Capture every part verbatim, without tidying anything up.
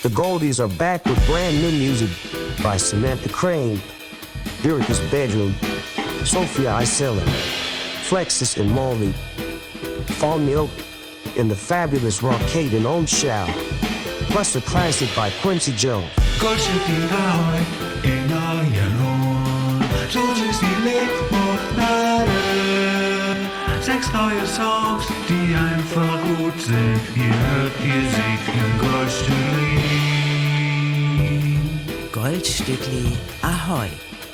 The Goldies are back with brand new music by Samantha Crane, Lyrica's Bedroom, Sophia Isella, Flexus and Molly, Fall Milk, and the fabulous Rockaden on Shao, plus a classic by Quincy Jones. Goldstückli Ahoi in Eulen, so süß wie Limonade. Sechs neue Songs, die einfach gut sind. Ihr hört, ihr seht im Goldstückli. Goldstückli Ahoi.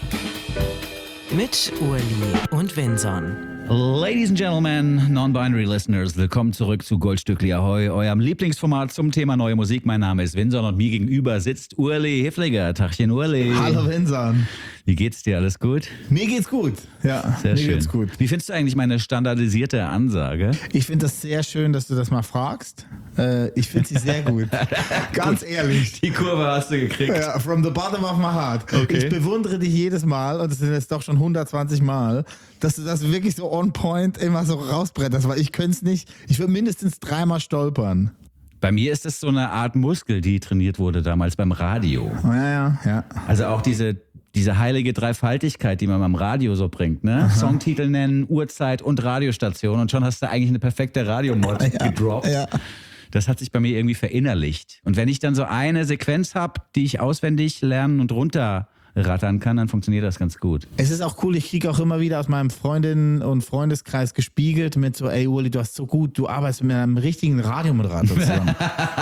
Mit Urli und Vinson. Ladies and Gentlemen, Non-Binary Listeners, willkommen zurück zu Goldstückli Ahoi, eurem Lieblingsformat zum Thema neue Musik. Mein Name ist Vinson und mir gegenüber sitzt Urli Hiffliger. Tachchen Urli. Hallo Vinson. Wie geht's dir? Alles gut? Mir geht's gut. Ja, sehr mir schön. geht's gut. Wie findest du eigentlich meine standardisierte Ansage? Ich finde das sehr schön, dass du das mal fragst. Äh, ich finde sie sehr gut. Ganz ehrlich. Die Kurve hast du gekriegt. Ja, from the bottom of my heart. Okay. Ich bewundere dich jedes Mal, und das sind jetzt doch schon hundertzwanzig Mal, dass du das wirklich so on point immer so rausbretterst, weil ich könnte es nicht. Ich würde mindestens dreimal stolpern. Bei mir ist es so eine Art Muskel, die trainiert wurde damals beim Radio. Ja, ja, ja. Also auch diese, diese heilige Dreifaltigkeit, die man beim Radio so bringt, ne? Aha. Songtitel nennen, Uhrzeit und Radiostation, und schon hast du eigentlich eine perfekte Radiomod Ja, gedroppt. ja. Das hat sich bei mir irgendwie verinnerlicht. Und wenn ich dann so eine Sequenz habe, die ich auswendig lernen und runterrattern kann, dann funktioniert das ganz gut. Es ist auch cool, ich kriege auch immer wieder aus meinem Freundinnen- und Freundeskreis gespiegelt mit so, ey Uli, du hast so gut, du arbeitest mit einem richtigen Radiomoderator zusammen.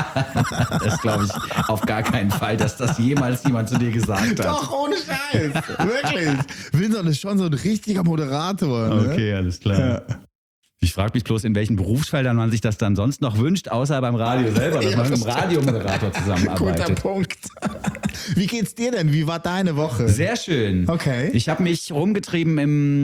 Das glaube ich auf gar keinen Fall, dass das jemals jemand zu dir gesagt hat. Doch, ohne Scheiß. Wirklich. Vinson ist schon so ein richtiger Moderator. Ne? Okay, alles klar. Ja. Ich frage mich bloß, in welchen Berufsfeldern man sich das dann sonst noch wünscht, außer beim Radio selber, dass Ja, man mit das einem Radiomoderator Guter zusammenarbeitet. Punkt. Wie geht's dir denn? Wie war deine Woche? Sehr schön. Okay. Ich habe mich rumgetrieben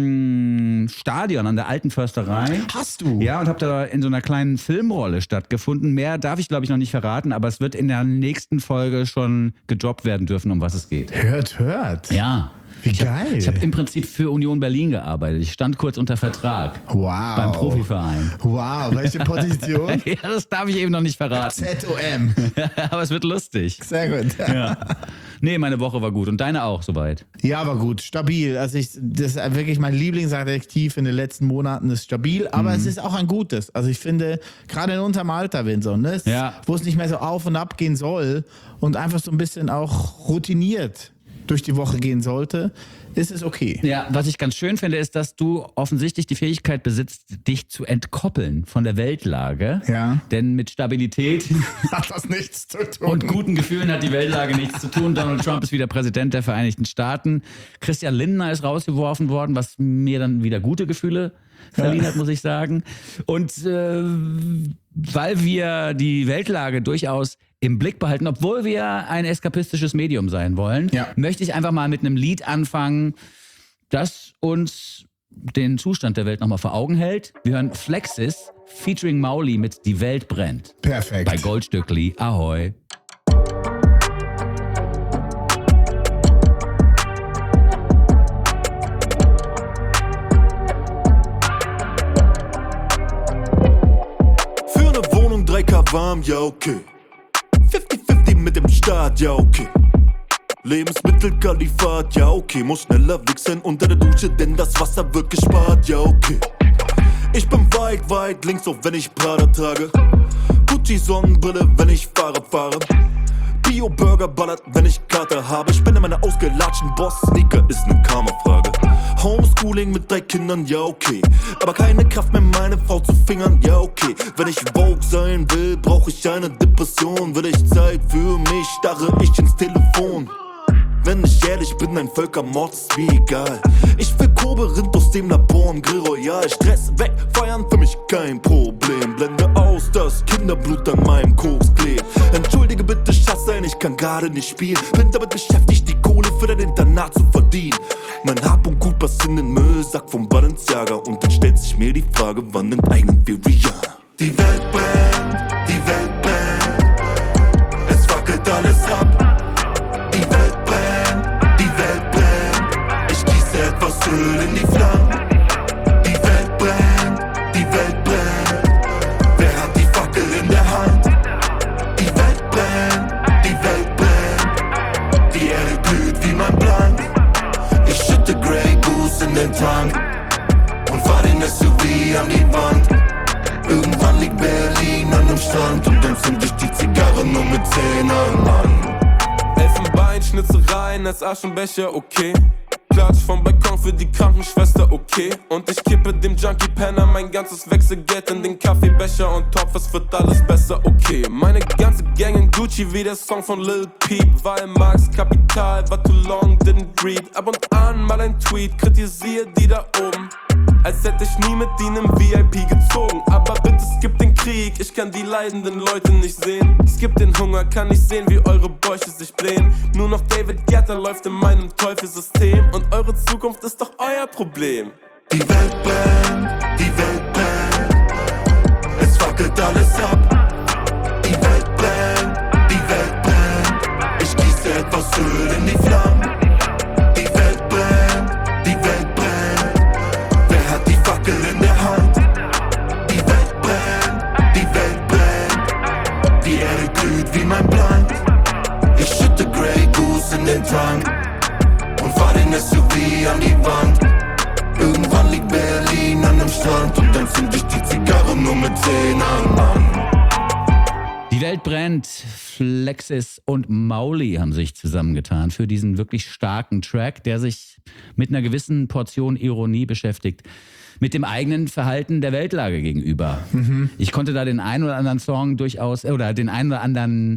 im Stadion an der Alten Försterei. Hast du? Ja, und habe da in so einer kleinen Filmrolle stattgefunden. Mehr darf ich, glaube ich, noch nicht verraten, aber es wird in der nächsten Folge schon gedroppt werden dürfen, um was es geht. Hört, hört. Ja. Wie ich geil. Hab, ich habe im Prinzip für Union Berlin gearbeitet. Ich stand kurz unter Vertrag. Wow. Beim Profiverein. Wow, welche Position? Ja, das darf ich eben noch nicht verraten. Z O M. Aber es wird lustig. Sehr gut. Ja. Nee, meine Woche war gut. Und deine auch soweit? Ja, aber gut, stabil. Also ich, das ist wirklich mein Lieblingsadjektiv in den letzten Monaten, ist stabil, aber Mhm. es ist auch ein gutes. Also ich finde, gerade in unserem Alter, Vinson, ne, es- Ja. wo es nicht mehr so auf und ab gehen soll und einfach so ein bisschen auch routiniert durch die Woche gehen sollte, ist es okay. Ja, was ich ganz schön finde, ist, dass du offensichtlich die Fähigkeit besitzt, dich zu entkoppeln von der Weltlage. Ja. Denn mit Stabilität Hat das nichts zu tun. und guten Gefühlen hat die Weltlage nichts zu tun. Donald Trump ist wieder Präsident der Vereinigten Staaten. Christian Lindner ist rausgeworfen worden, was mir dann wieder gute Gefühle verliehen hat, muss ich sagen. Und äh, weil wir die Weltlage durchaus im Blick behalten, obwohl wir ein eskapistisches Medium sein wollen, Ja. möchte ich einfach mal mit einem Lied anfangen, das uns den Zustand der Welt nochmal vor Augen hält. Wir hören Flexus featuring Mauli mit Die Welt brennt. Perfekt. Bei Goldstückli. Ahoi. Für eine Wohnung drei K warm, ja okay. fünfzig fünfzig mit dem Staat, ja okay. Lebensmittelkalifat, ja okay. Muss schneller wichsen unter der Dusche, denn das Wasser wird gespart, ja okay. Ich bin weit, weit links, auch wenn ich Prada trage. Gucci Sonnenbrille, wenn ich Fahrrad fahre. Bio-Burger ballert, wenn ich Kater habe. Ich bin in meiner ausgelatschten Boss-Sneaker, ist ne Karma-Frage. Homeschooling mit drei Kindern, ja okay. Aber keine Kraft mehr, meine Frau zu fingern, ja okay. Wenn ich Vogue sein will, brauch ich eine Depression. Will ich Zeit für mich, starre ich ins Telefon. Wenn ich ehrlich bin, ein Völkermord ist wie egal. Ich will Kobe Rind aus dem Labor im Grill Royal. Stress weg, feiern für mich kein Problem. Blende aus, dass Kinderblut an meinem Koks klebt. Entschuldige bitte, Schatzein, ich kann gerade nicht spielen. Bin damit beschäftigt, die Kohle für dein Internat zu verdienen. Mein Hab und Gut passt in den Müllsack vom Balenciaga. Und dann stellt sich mir die Frage, wann enteignen wir Rihanna? Die Welt brennt, die Welt brennt. Es wackelt alles ab. Die Welt brennt, die Welt brennt. Ich gieße etwas Öl in die Flammen. Die Welt brennt, die Welt brennt. Wer hat die Fackel in der Hand? Die Welt brennt, die Zähnen an. Elfenbeinschnitzereien als Aschenbecher, okay. Klatsch vom Balkon für die Krankenschwester, okay. Und ich kippe dem Junkie-Penner mein ganzes Wechselgeld in den Kaffeebecher und Topf, es wird alles besser, okay. Meine ganze Gang in Gucci wie der Song von Lil Peep. Weil Marx Kapital war too long, didn't read. Ab und an mal ein Tweet, kritisiere die da oben. Als hätte ich nie mit ihnen im V I P gezogen. Aber bitte skip den Krieg, ich kann die leidenden Leute nicht sehen. Skip den Hunger, kann nicht sehen, wie eure Bäuche sich blähen. Nur noch David Guetta läuft in meinem Teufelsystem. Und eure Zukunft ist doch euer Problem. Die Welt brennt, die Welt brennt. Es fackelt alles ab. Die Welt brennt, die Welt brennt. Ich gieße etwas Öl in die Flammen. Die Welt brennt, die Welt brennt. Wer hat die Fackel in der Hand? Die Welt brennt, die Welt brennt. Die Erde glüht wie mein Plan. Ich schütte Grey Goose in den Tank und fahr den S U V an die Wand. Irgendwann liegt Berlin an dem Strand und dann zünd ich die Zigarre nur mit Zähnen an. Die Welt brennt. Flexis und Mauli haben sich zusammengetan für diesen wirklich starken Track, der sich mit einer gewissen Portion Ironie beschäftigt. Mit dem eigenen Verhalten der Weltlage gegenüber. Mhm. Ich konnte da den einen oder anderen Song durchaus, oder den einen oder anderen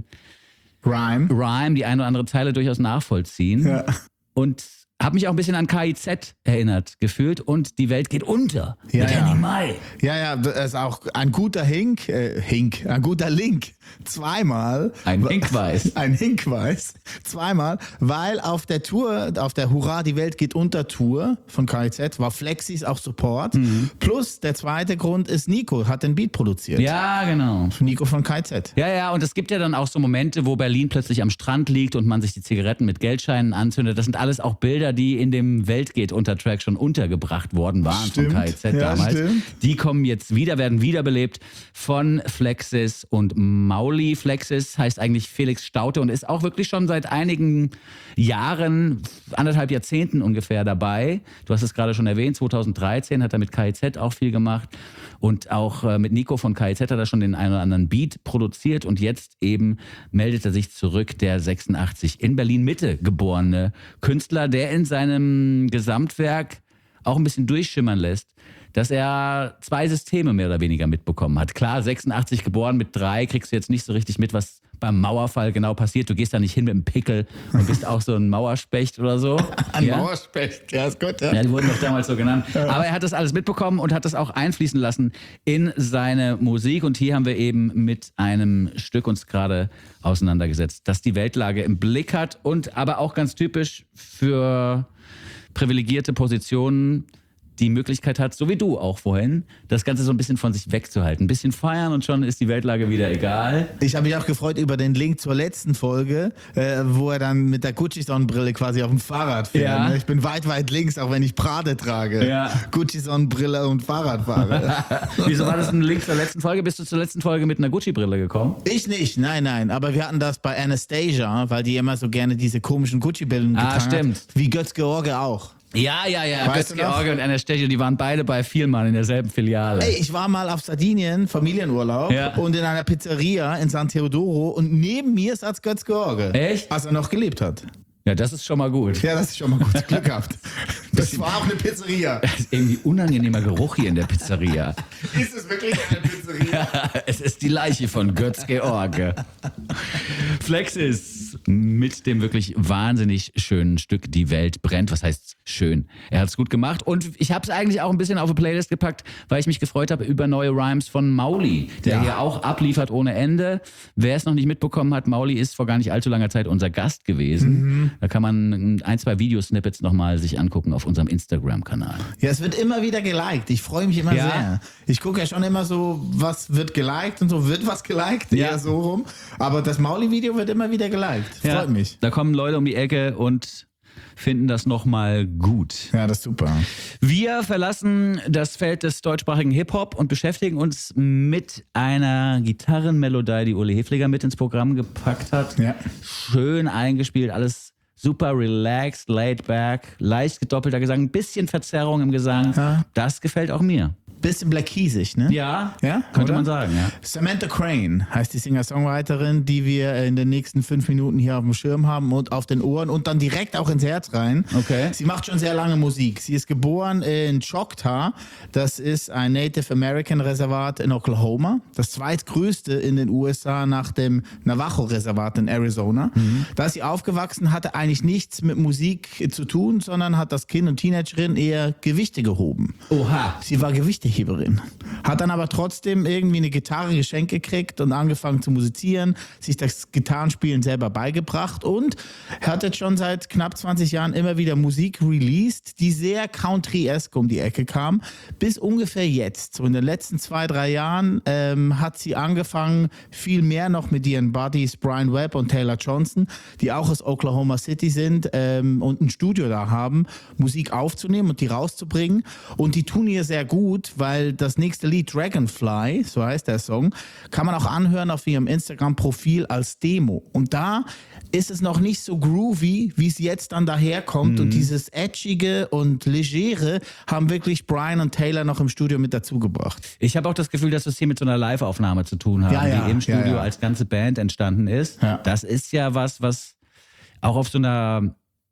Rhyme, Rhyme die eine oder andere Zeile durchaus nachvollziehen. Ja. Und habe mich auch ein bisschen an K I Z erinnert gefühlt und die Welt geht unter Ja, mit ja. Henny Mai. Ja, ja, das ist auch ein guter Hink, äh, Hink, ein guter Link. Zweimal. Ein Hinweis. Ein Hinweis. Zweimal, weil auf der Tour, auf der Hurra, die Welt geht unter Tour von K I Z, war Flexis auch Support. Mhm. Plus der zweite Grund ist Nico, hat den Beat produziert. Ja, genau. Nico von K I Z. Ja, ja, und es gibt ja dann auch so Momente, wo Berlin plötzlich am Strand liegt und man sich die Zigaretten mit Geldscheinen anzündet. Das sind alles auch Bilder, die in dem Welt geht unter Track schon untergebracht worden waren Stimmt. von K I Z Ja, damals. stimmt. Die kommen jetzt wieder, werden wiederbelebt von Flexis und Mauli. Flexis heißt eigentlich Felix Staute und ist auch wirklich schon seit einigen Jahren, anderthalb Jahrzehnten ungefähr dabei. Du hast es gerade schon erwähnt, zweitausenddreizehn hat er mit K I Z auch viel gemacht und auch äh, mit Nico von K I Z hat er schon den einen oder anderen Beat produziert und jetzt eben meldet er sich zurück, der sechsundachtzig in Berlin-Mitte geborene Künstler, der in seinem Gesamtwerk auch ein bisschen durchschimmern lässt, dass er zwei Systeme mehr oder weniger mitbekommen hat. Klar, sechsundachtzig geboren, mit drei kriegst du jetzt nicht so richtig mit, was beim Mauerfall genau passiert. Du gehst da nicht hin mit einem Pickel und bist auch so ein Mauerspecht oder so. Ein ja? Mauerspecht, ja, ist gut, ja. Ja, die wurden doch damals so genannt. Aber er hat das alles mitbekommen und hat das auch einfließen lassen in seine Musik. Und hier haben wir eben mit einem Stück uns gerade auseinandergesetzt, das die Weltlage im Blick hat und aber auch ganz typisch für privilegierte Positionen die Möglichkeit hat, so wie du auch vorhin, das Ganze so ein bisschen von sich wegzuhalten. Ein bisschen feiern und schon ist die Weltlage wieder egal. Ich habe mich auch gefreut über den Link zur letzten Folge, äh, wo er dann mit der Gucci-Sonnenbrille quasi auf dem Fahrrad fährt. Ja. Ne? Ich bin weit, weit links, auch wenn ich Prade trage. Ja. Gucci-Sonnenbrille und Fahrrad fahre. Wieso war das ein Link zur letzten Folge? Bist du zur letzten Folge mit einer Gucci-Brille gekommen? Ich nicht, nein, nein. Aber wir hatten das bei Anastasia, weil die immer so gerne diese komischen Gucci-Brillen Ah, getragen stimmt. hat. Wie Götz George auch. Ja, ja, ja. Weißt Götz du noch? George und Anastasia, die waren beide bei Vielmann in derselben Filiale. Ey, ich war mal auf Sardinien, Familienurlaub, Ja. und in einer Pizzeria in San Teodoro und neben mir saß Götz George. Echt? Als er noch gelebt hat. Ja, das ist schon mal gut. Ja, das ist schon mal gut. Glück gehabt. Das war auch eine Pizzeria. Das ist irgendwie unangenehmer Geruch hier in der Pizzeria. Ist es wirklich eine Pizzeria? Es ist die Leiche von Götz George. Flexis mit dem wirklich wahnsinnig schönen Stück Die Welt brennt. Was heißt schön? Er hat es gut gemacht und ich habe es eigentlich auch ein bisschen auf eine Playlist gepackt, weil ich mich gefreut habe über neue Rhymes von Mauli, der Ja. hier auch abliefert ohne Ende. Wer es noch nicht mitbekommen hat, Mauli ist vor gar nicht allzu langer Zeit unser Gast gewesen. Mhm. Da kann man ein, zwei Videosnippets nochmal sich angucken auf unserem Instagram-Kanal. Ja, es wird immer wieder geliked. Ich freue mich immer Ja. sehr. Ich gucke ja schon immer so, was wird geliked und so. Wird was geliked? Ja. Eher so rum. Aber das Mauli-Video wird immer wieder geliked. Freut mich. Da kommen Leute um die Ecke und finden das nochmal gut. Ja, das ist super. Wir verlassen das Feld des deutschsprachigen Hip-Hop und beschäftigen uns mit einer Gitarrenmelodie, die Uli Hefliger mit ins Programm gepackt hat. Ja. Schön eingespielt, alles super relaxed, laid back, leicht gedoppelter Gesang, ein bisschen Verzerrung im Gesang. Ja. Das gefällt auch mir. Bisschen Black Keysig, ne? Ja, Ja, könnte oder? man sagen, ja. Samantha Crane heißt die Singer-Songwriterin, die wir in den nächsten fünf Minuten hier auf dem Schirm haben und auf den Ohren und dann direkt auch ins Herz rein. Okay. Sie macht schon sehr lange Musik. Sie ist geboren in Choctaw. Das ist ein Native American Reservat in Oklahoma. Das zweitgrößte in den U S A nach dem Navajo-Reservat in Arizona. Mhm. Da ist sie aufgewachsen, hatte eigentlich nichts mit Musik zu tun, sondern hat als Kind und Teenagerin eher Gewichte gehoben. Oha. Sie war Gewichteheberin, hat dann aber trotzdem irgendwie eine Gitarre geschenkt gekriegt und angefangen zu musizieren, sich das Gitarrenspielen selber beigebracht und hat jetzt schon seit knapp zwanzig Jahren immer wieder Musik released, die sehr country-esque um die Ecke kam, bis ungefähr jetzt. So in den letzten zwei, drei Jahren ähm, hat sie angefangen, viel mehr noch mit ihren Buddies Brian Webb und Taylor Johnson, die auch aus Oklahoma City sind ähm, und ein Studio da haben, Musik aufzunehmen und die rauszubringen. Und die tun ihr sehr gut, weil das nächste Lied Dragonfly, so heißt der Song, kann man auch anhören auf ihrem Instagram-Profil als Demo. Und da ist es noch nicht so groovy, wie es jetzt dann daherkommt. Mhm. Und dieses Edgige und Legere haben wirklich Brian und Taylor noch im Studio mit dazu gebracht. Ich habe auch das Gefühl, dass wir es hier mit so einer Live-Aufnahme zu tun haben, Ja, ja, die im Studio ja, ja. als ganze Band entstanden ist. Ja. Das ist ja was, was auch auf so einer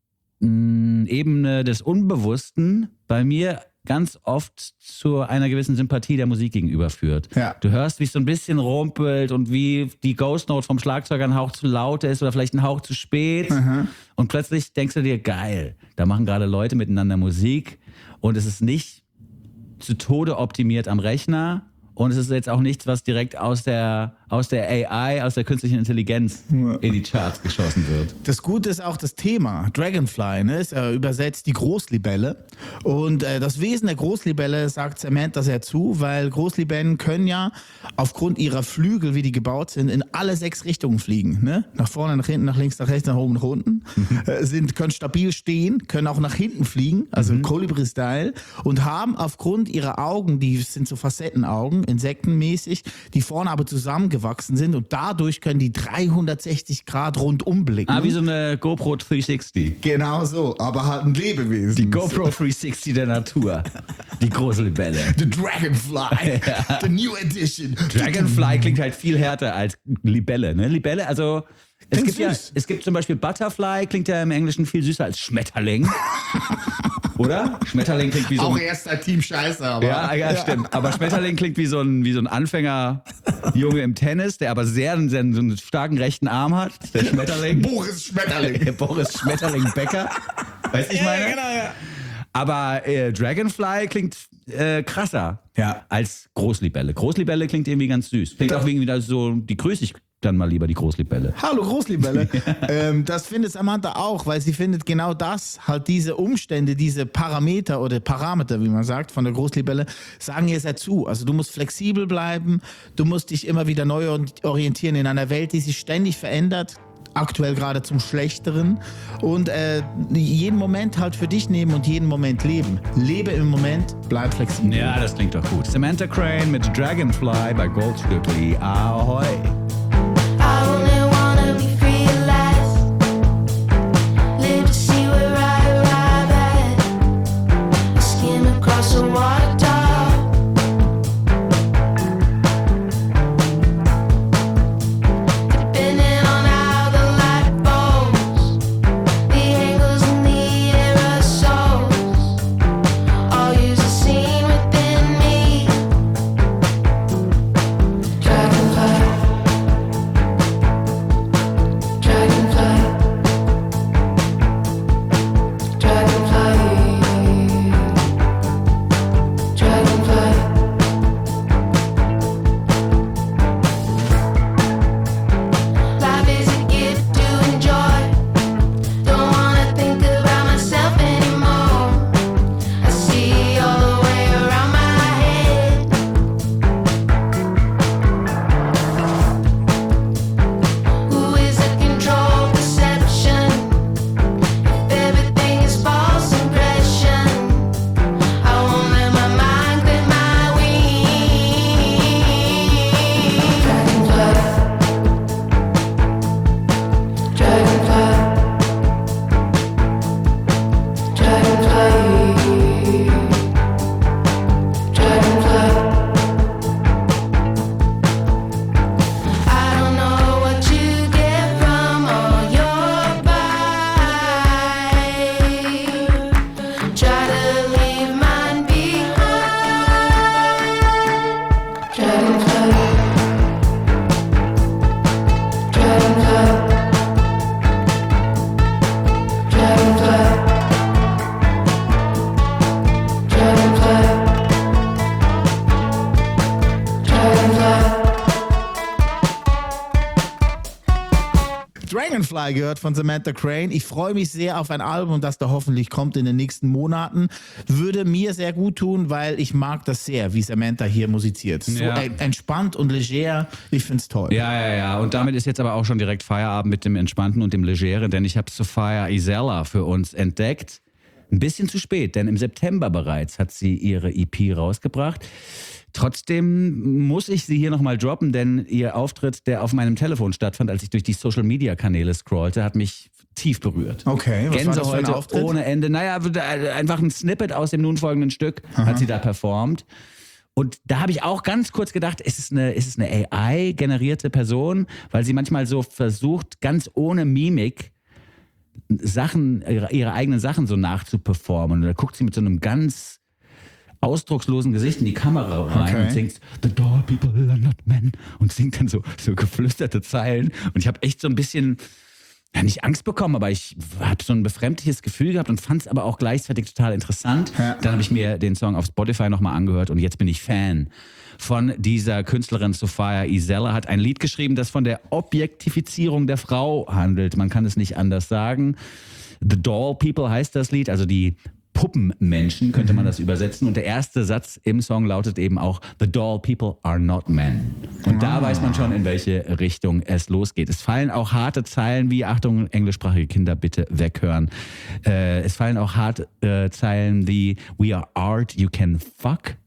mh, Ebene des Unbewussten bei mir ganz oft zu einer gewissen Sympathie der Musik gegenüber führt. Ja. Du hörst, wie es so ein bisschen rumpelt und wie die Ghost Note vom Schlagzeuger ein Hauch zu laut ist oder vielleicht ein Hauch zu spät. Mhm. Und plötzlich denkst du dir, geil, da machen gerade Leute miteinander Musik und es ist nicht zu Tode optimiert am Rechner und es ist jetzt auch nichts, was direkt aus der, aus der A I, aus der künstlichen Intelligenz in die Charts geschossen wird. Das Gute ist auch das Thema. Dragonfly, ne, ist äh, übersetzt die Großlibelle. Und äh, das Wesen der Großlibelle sagt Samantha sehr zu, weil Großlibellen können ja aufgrund ihrer Flügel, wie die gebaut sind, in alle sechs Richtungen fliegen. Ne? Nach vorne, nach hinten, nach links, nach rechts, nach oben, nach unten. Mhm. Äh, sind, können stabil stehen, können auch nach hinten fliegen, also mhm. Kolibri-Style. Und haben aufgrund ihrer Augen, die sind so Facettenaugen, insektenmäßig, die vorne aber zusammengewachsen sind und dadurch können die dreihundertsechzig Grad rundum blicken. Ah, wie so eine GoPro dreihundertsechzig. Genau so, aber halt ein Lebewesen. Die GoPro dreihundertsechzig der Natur. Die große Libelle. The Dragonfly. Ja. The New Edition. Dragonfly klingt halt viel härter als Libelle. Ne? Libelle, also es gibt, ja, es gibt zum Beispiel Butterfly, klingt ja im Englischen viel süßer als Schmetterling. Oder? Schmetterling klingt wie so ein... Auch erst ein Team Scheiße, aber... Ja, ja, ja, stimmt. Aber Schmetterling klingt wie so ein, wie so ein Anfängerjunge im Tennis, der aber sehr, sehr so einen starken rechten Arm hat. Der Schmetterling. Boris Schmetterling. Boris Schmetterling-Becker. Weißt du, ich meine? Ja, genau, ja. Aber äh, Dragonfly klingt äh, krasser Ja. als Großlibelle. Großlibelle klingt irgendwie ganz süß. Klingt auch irgendwie so, die grüße ich dann mal lieber, die Großlibelle. Hallo Großlibelle. ähm, das findet Samantha auch, weil sie findet genau das, halt diese Umstände, diese Parameter oder Parameter, wie man sagt, von der Großlibelle, sagen ihr sehr zu. Also du musst flexibel bleiben, du musst dich immer wieder neu orientieren in einer Welt, die sich ständig verändert. Aktuell gerade zum Schlechteren und äh, jeden Moment halt für dich nehmen und jeden Moment leben. Lebe im Moment, bleib flexibel. Ja, das klingt doch gut. Samantha Crane mit Dragonfly bei Goldstückli. Ahoi. I only wanna be free at last. Live to see where I arrive at. Skim across the water top. Depending on how the light falls, the angles and the aerosols all use the scene within me. Dragonfly. Dragonfly gehört von Samantha Crane. Ich freue mich sehr auf ein Album, das da hoffentlich kommt in den nächsten Monaten. Würde mir sehr gut tun, weil ich mag das sehr, wie Samantha hier musiziert. So Ja. entspannt und leger. Ich finde es toll. Ja, ja, ja. Und damit ist jetzt aber auch schon direkt Feierabend mit dem Entspannten und dem Legeren, denn ich habe Sophia Isella für uns entdeckt. Ein bisschen zu spät, denn im September bereits hat sie ihre E P rausgebracht. Trotzdem muss ich sie hier nochmal droppen, denn ihr Auftritt, der auf meinem Telefon stattfand, als ich durch die Social-Media-Kanäle scrollte, hat mich tief berührt. Okay, was war das für ein Gänsehaut Auftritt? ohne Ende. Naja, einfach ein Snippet aus dem nun folgenden Stück hat sie da performt. Und da habe ich auch ganz kurz gedacht, ist es eine, ist es eine A I-generierte Person? Weil sie manchmal so versucht, ganz ohne Mimik Sachen, ihre, ihre eigenen Sachen so nachzuperformen. Und da guckt sie mit so einem ganz ausdruckslosen Gesicht in die Kamera rein Okay. und singt The doll people are not men und singt dann so, so geflüsterte Zeilen. Und ich habe echt so ein bisschen, ja, nicht Angst bekommen, aber ich habe so ein befremdliches Gefühl gehabt und fand es aber auch gleichzeitig total interessant. Ja. Dann habe ich mir den Song auf Spotify nochmal angehört und jetzt bin ich Fan von dieser Künstlerin. Sophia Isella hat ein Lied geschrieben, das von der Objektifizierung der Frau handelt. Man kann es nicht anders sagen. The Doll People heißt das Lied, also die Puppenmenschen könnte man das übersetzen. Und der erste Satz im Song lautet eben auch The doll people are not men. Und da weiß man schon, in welche Richtung es losgeht. Es fallen auch harte Zeilen wie, Achtung, englischsprachige Kinder, bitte weghören. Äh, es fallen auch harte äh, Zeilen wie We are art, you can fuck.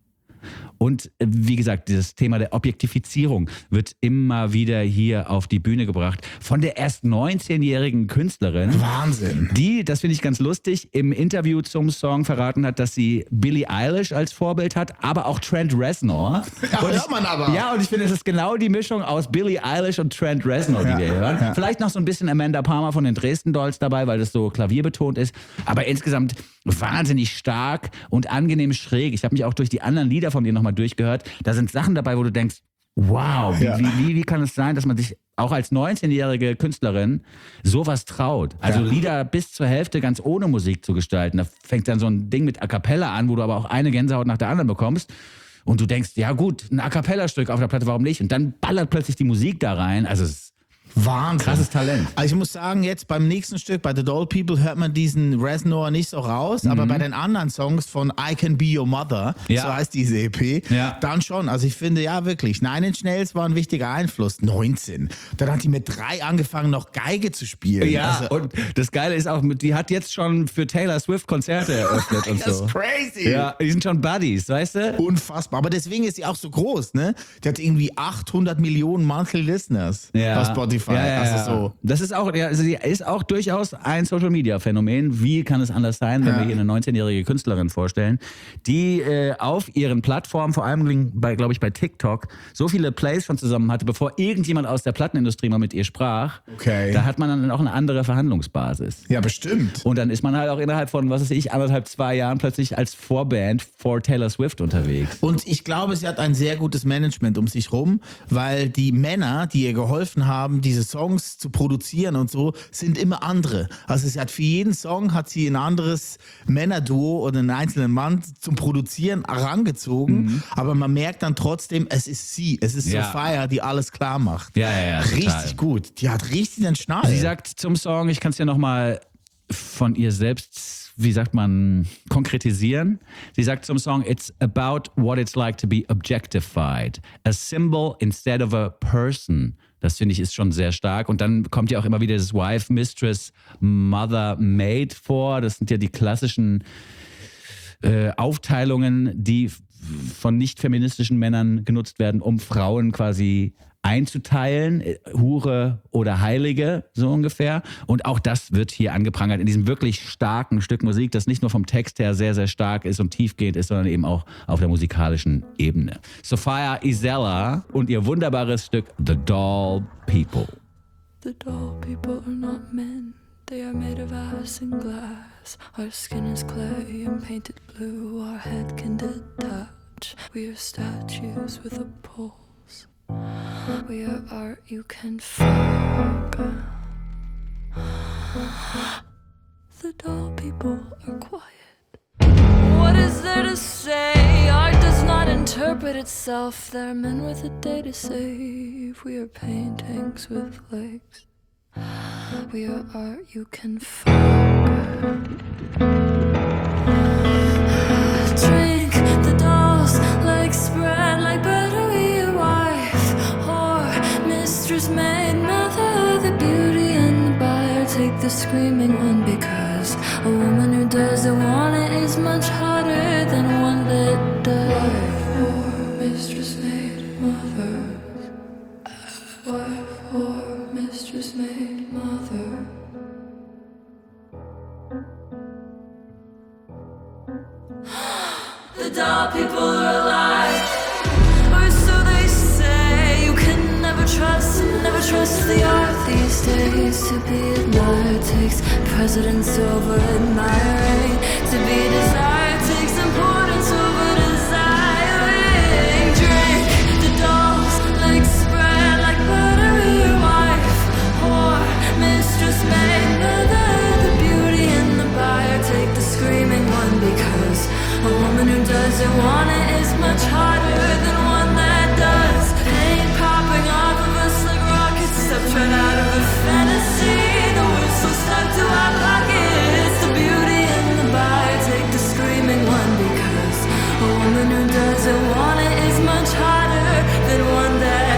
Und äh, wie gesagt, dieses Thema der Objektifizierung wird immer wieder hier auf die Bühne gebracht von der erst neunzehnjährigen Künstlerin. Wahnsinn. Die, das finde ich ganz lustig, im Interview zum Song verraten hat, dass sie Billie Eilish als Vorbild hat, aber auch Trent Reznor. Ja, Und hört ich, man aber. Ja, und ich finde, es ist genau die Mischung aus Billie Eilish und Trent Reznor, die Ja, wir hier hören. ja. Vielleicht noch so ein bisschen Amanda Palmer von den Dresden Dolls dabei, weil das so klavierbetont ist. Aber insgesamt wahnsinnig stark und angenehm schräg. Ich habe mich auch durch die anderen Lieder von ihr nochmal durchgehört. Da sind Sachen dabei, wo du denkst, wow, wie, Ja. wie, wie, wie kann es sein, dass man sich auch als neunzehnjährige Künstlerin sowas traut? Also Ja. Lieder bis zur Hälfte ganz ohne Musik zu gestalten. Da fängt dann so ein Ding mit A Cappella an, wo du aber auch eine Gänsehaut nach der anderen bekommst. Und du denkst, ja gut, ein A Cappella-Stück auf der Platte, warum nicht? Und dann ballert plötzlich die Musik da rein. Also es ist Wahnsinn. krasses Talent. Also ich muss sagen, jetzt beim nächsten Stück, bei The Doll People, hört man diesen Reznor nicht so raus, aber bei den anderen Songs von I Can Be Your Mother, Ja. so heißt diese E P, Ja. dann schon. Also ich finde, ja wirklich, Nine Inch Nails war ein wichtiger Einfluss. neunzehn. Dann hat die mit drei angefangen, noch Geige zu spielen. Ja, also, und das Geile ist auch, die hat jetzt schon für Taylor Swift Konzerte eröffnet und das so. ist crazy. Ja, die sind schon Buddies, weißt du? Unfassbar. Aber deswegen ist sie auch so groß, ne? Die hat irgendwie achthundert Millionen Monthly Listeners auf Spotify. Ja, ja, also ja. so. Das ist auch, ja, also sie ist auch durchaus ein Social-Media-Phänomen. Wie kann es anders sein, wenn Ja. wir hier eine neunzehnjährige Künstlerin vorstellen, die äh, auf ihren Plattformen, vor allem bei, glaube ich, bei TikTok, so viele Plays schon zusammen hatte, bevor irgendjemand aus der Plattenindustrie mal mit ihr sprach. Okay. Da hat man dann auch eine andere Verhandlungsbasis. Ja, bestimmt. Und dann ist man halt auch innerhalb von, was weiß ich, anderthalb, zwei Jahren plötzlich als Vorband vor Taylor Swift unterwegs. Und ich glaube, sie hat ein sehr gutes Management um sich rum, weil die Männer, die ihr geholfen haben, diese Songs zu produzieren und so, sind immer andere. Also sie hat für jeden Song hat sie ein anderes Männerduo oder einen einzelnen Mann zum Produzieren herangezogen, aber man merkt dann trotzdem, es ist sie, es ist Ja. Sophia, die alles klar macht. Ja, ja, ja, Richtig total. gut. Die hat richtig den Schnall. Sie sagt zum Song, ich kann es ja nochmal von ihr selbst, wie sagt man, konkretisieren. Sie sagt zum Song, it's about what it's like to be objectified. A symbol instead of a person. Das finde ich ist schon sehr stark. Und dann kommt ja auch immer wieder das Wife, Mistress, Mother, Maid vor. Das sind ja die klassischen äh, Aufteilungen, die f- von nicht feministischen Männern genutzt werden, um Frauen quasi einzuteilen, äh, Hure oder Heilige, so ungefähr. Und auch das wird hier angeprangert in diesem wirklich starken Stück Musik, das nicht nur vom Text her sehr, sehr stark ist und tiefgehend ist, sondern eben auch auf der musikalischen Ebene. Sophia Isella und ihr wunderbares Stück The Doll People. The doll people are not men. They are made of ice and glass. Our skin is clay and painted blue. Our head can detach. We are statues with a pulse. We are art you can fuck. The doll people are quiet. What is there to say? Art does not interpret itself. There are men with a day to save. We are paintings with legs. We are art you can fuck. Drink the dolls, like spread like butter. We a wife, whore, mistress, maid, mother. The beauty and the buyer take the screaming one, because a woman who doesn't want it is much harder than one that does. Wife, whore, mistress, maid, mother. Wife, whore, mistress, maid, mother. The doll people are alive, or so they say. You can never trust, never trust the art these days. To be admired takes precedence over admiring. To be desired takes importance over desiring. Drink the dolls, like spread like butter. Your wife, whore, mistress, maid, mother. The beauty and the buyer take the screaming one, because a woman who doesn't want it is much harder than one that does. Pain popping off of us like rockets, stuff right out of a fantasy. The words so stuck to our pockets. The beauty and the buyer take the screaming one, because a woman who doesn't want it is much harder than one that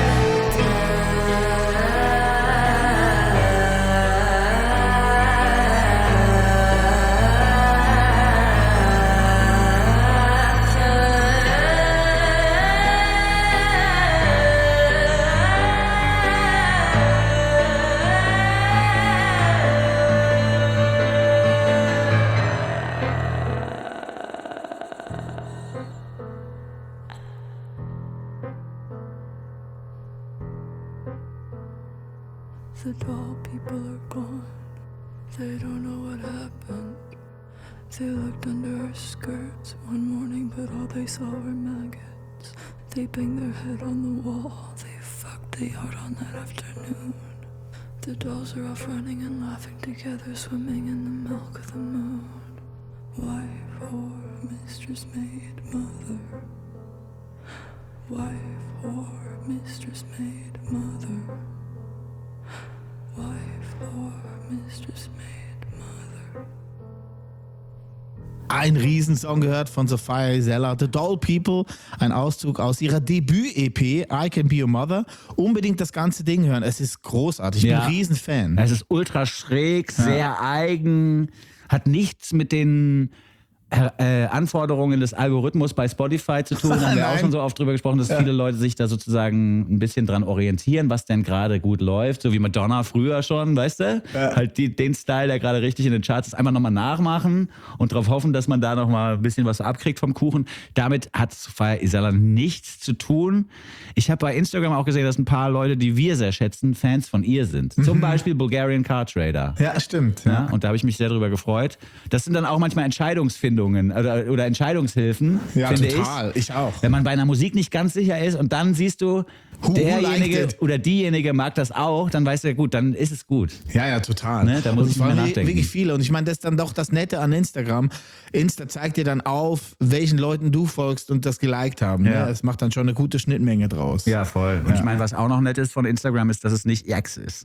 the doll people are gone. They don't know what happened. They looked under her skirts one morning, but all they saw were maggots. They banged their head on the wall. They fucked the yard on that afternoon. The dolls are off running and laughing together, swimming in the milk of the moon. Wife, whore, mistress, maid, mother. Wife, whore, mistress, maid, mother. Wife, whore, mistress, maid, mother. Ein Riesensong gehört von Sophia Isella, The Doll People, ein Auszug aus ihrer Debüt-E P, I Can Be Your Mother. Unbedingt das ganze Ding hören, es ist großartig, ich Ja. bin ein Riesenfan. Es ist ultra schräg, sehr eigen, hat nichts mit den äh, Anforderungen des Algorithmus bei Spotify zu tun. Da haben wir auch Nein. schon so oft drüber gesprochen, dass Ja. viele Leute sich da sozusagen ein bisschen dran orientieren, was denn gerade gut läuft. So wie Madonna früher schon, weißt du? Ja. Halt die, den Style, der gerade richtig in den Charts ist, einfach nochmal nachmachen und darauf hoffen, dass man da nochmal ein bisschen was abkriegt vom Kuchen. Damit hat Sophia Isella nichts zu tun. Ich habe bei Instagram auch gesehen, dass ein paar Leute, die wir sehr schätzen, Fans von ihr sind. Zum Beispiel Bulgarian Car Trader. Ja, stimmt. Ja, Ja. und da habe ich mich sehr drüber gefreut. Das sind dann auch manchmal Entscheidungsfindungen oder, oder Entscheidungshilfen, Ja, finde total. ich. Ich auch. Wenn man bei einer Musik nicht ganz sicher ist und dann siehst du, Who- who derjenige liked it? oder diejenige mag das auch, dann weißt du ja gut, dann ist es gut. Ja, ja, total. Ne, da muss und ich vor mal allem nachdenken. wirklich viele. Und ich meine, das ist dann doch das Nette an Instagram. Insta zeigt dir dann auf, welchen Leuten du folgst und das geliked haben. Ja. Ne? Es macht dann schon eine gute Schnittmenge draus. voll. Und ich meine, was auch noch nett ist von Instagram, ist, dass es nicht X ist.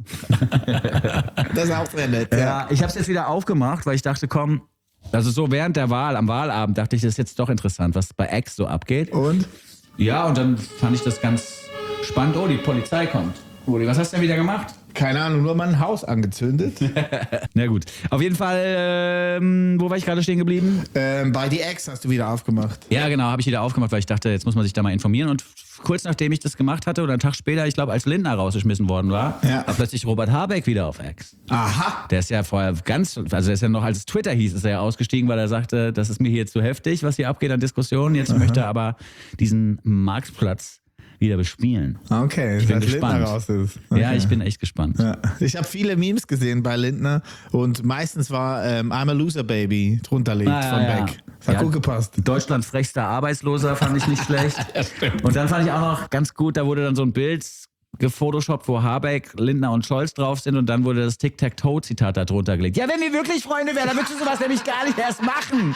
Das ist auch sehr nett. Ja, ich habe es jetzt wieder aufgemacht, weil ich dachte, komm, also so während der Wahl, am Wahlabend, dachte ich, das ist jetzt doch interessant, was bei X so abgeht. Und? Ja, und dann fand ich das ganz spannend. Oh, die Polizei kommt. Rudi, was hast du denn wieder gemacht? Keine Ahnung, nur mal ein Haus angezündet. Na gut. Auf jeden Fall, ähm, wo war ich gerade stehen geblieben? ähm, bei The X hast du wieder aufgemacht. Ja, genau, habe ich wieder aufgemacht, weil ich dachte, jetzt muss man sich da mal informieren. Und kurz nachdem ich das gemacht hatte oder einen Tag später, ich glaube, als Lindner rausgeschmissen worden war, Ja. war plötzlich Robert Habeck wieder auf X. Aha. Der ist ja vorher ganz, also der ist ja noch, als es Twitter hieß, ist er ja ausgestiegen, weil er sagte, das ist mir hier zu heftig, was hier abgeht an Diskussionen. Jetzt möchte er aber diesen Marktplatz wieder bespielen. Okay, Ich bin seit Lindner gespannt. raus ist. Ja, Okay. ich bin echt gespannt. Ja. Ich habe viele Memes gesehen bei Lindner und meistens war ähm, I'm a Loser Baby drunter liegt Ah, ja, von ja. Beck. Das hat Ja. gut gepasst. Deutschland frechster Arbeitsloser fand ich nicht schlecht. Und dann fand ich auch noch ganz gut, da wurde dann so ein Bild gefotoshoppt, wo Habeck, Lindner und Scholz drauf sind und dann wurde das Tic-Tac-Toe-Zitat da drunter gelegt. Ja, wenn wir wirklich Freunde wären, dann würdest du sowas nämlich gar nicht erst machen.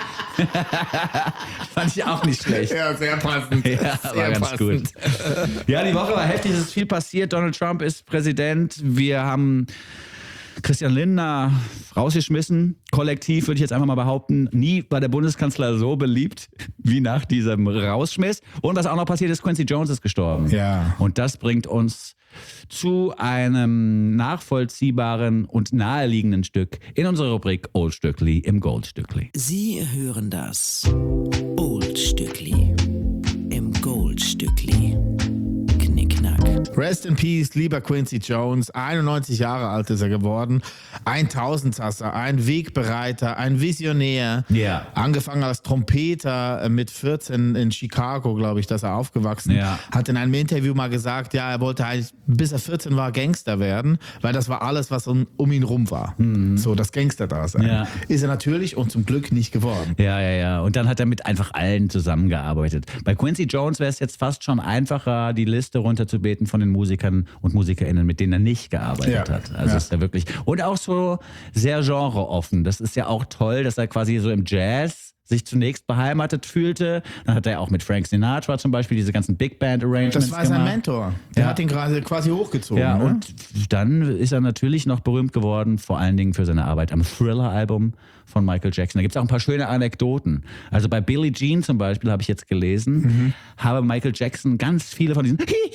Fand ich auch nicht schlecht. Ja, sehr passend. Ja, sehr war ganz passend. gut. Ja, die Woche war heftig, es ist viel passiert. Donald Trump ist Präsident. Wir haben Christian Lindner rausgeschmissen. Kollektiv würde ich jetzt einfach mal behaupten, nie war der Bundeskanzler so beliebt wie nach diesem Rausschmiss. Und was auch noch passiert ist, Quincy Jones ist gestorben. Ja. Und das bringt uns zu einem nachvollziehbaren und naheliegenden Stück in unserer Rubrik Old Stückli im Goldstückli. Sie hören das Old Stückli im Goldstückli. Knickknack. Rest in Peace, lieber Quincy Jones. einundneunzig Jahre alt ist er geworden. Ein Tausendsasser, ein Wegbereiter, ein Visionär. Ja. Angefangen als Trompeter mit vierzehn in Chicago, glaube ich, dass er aufgewachsen. Ja. Hat in einem Interview mal gesagt, ja, er wollte eigentlich, bis er vierzehn war, Gangster werden, weil das war alles, was um, um ihn rum war. Mhm. So, das Gangster-Dasein. Ja. Ist er natürlich und zum Glück nicht geworden. Ja, ja, ja. Und dann hat er mit einfach allen zusammengearbeitet. Bei Quincy Jones wäre es jetzt fast schon einfacher, die Liste runterzubeten von den Musikern und MusikerInnen, mit denen er nicht gearbeitet Ja. hat. Also Ja. ist er wirklich. Und auch so sehr genreoffen. Das ist ja auch toll, dass er quasi so im Jazz sich zunächst beheimatet fühlte. Dann hat er auch mit Frank Sinatra zum Beispiel diese ganzen Big Band Arrangements Das war sein gemacht. Mentor. Der Ja. hat ihn gerade quasi hochgezogen. Ja, ne? und dann ist er natürlich noch berühmt geworden, vor allen Dingen für seine Arbeit am Thriller-Album von Michael Jackson. Da gibt es auch ein paar schöne Anekdoten. Also bei Billie Jean zum Beispiel, habe ich jetzt gelesen, Mhm. habe Michael Jackson ganz viele von diesen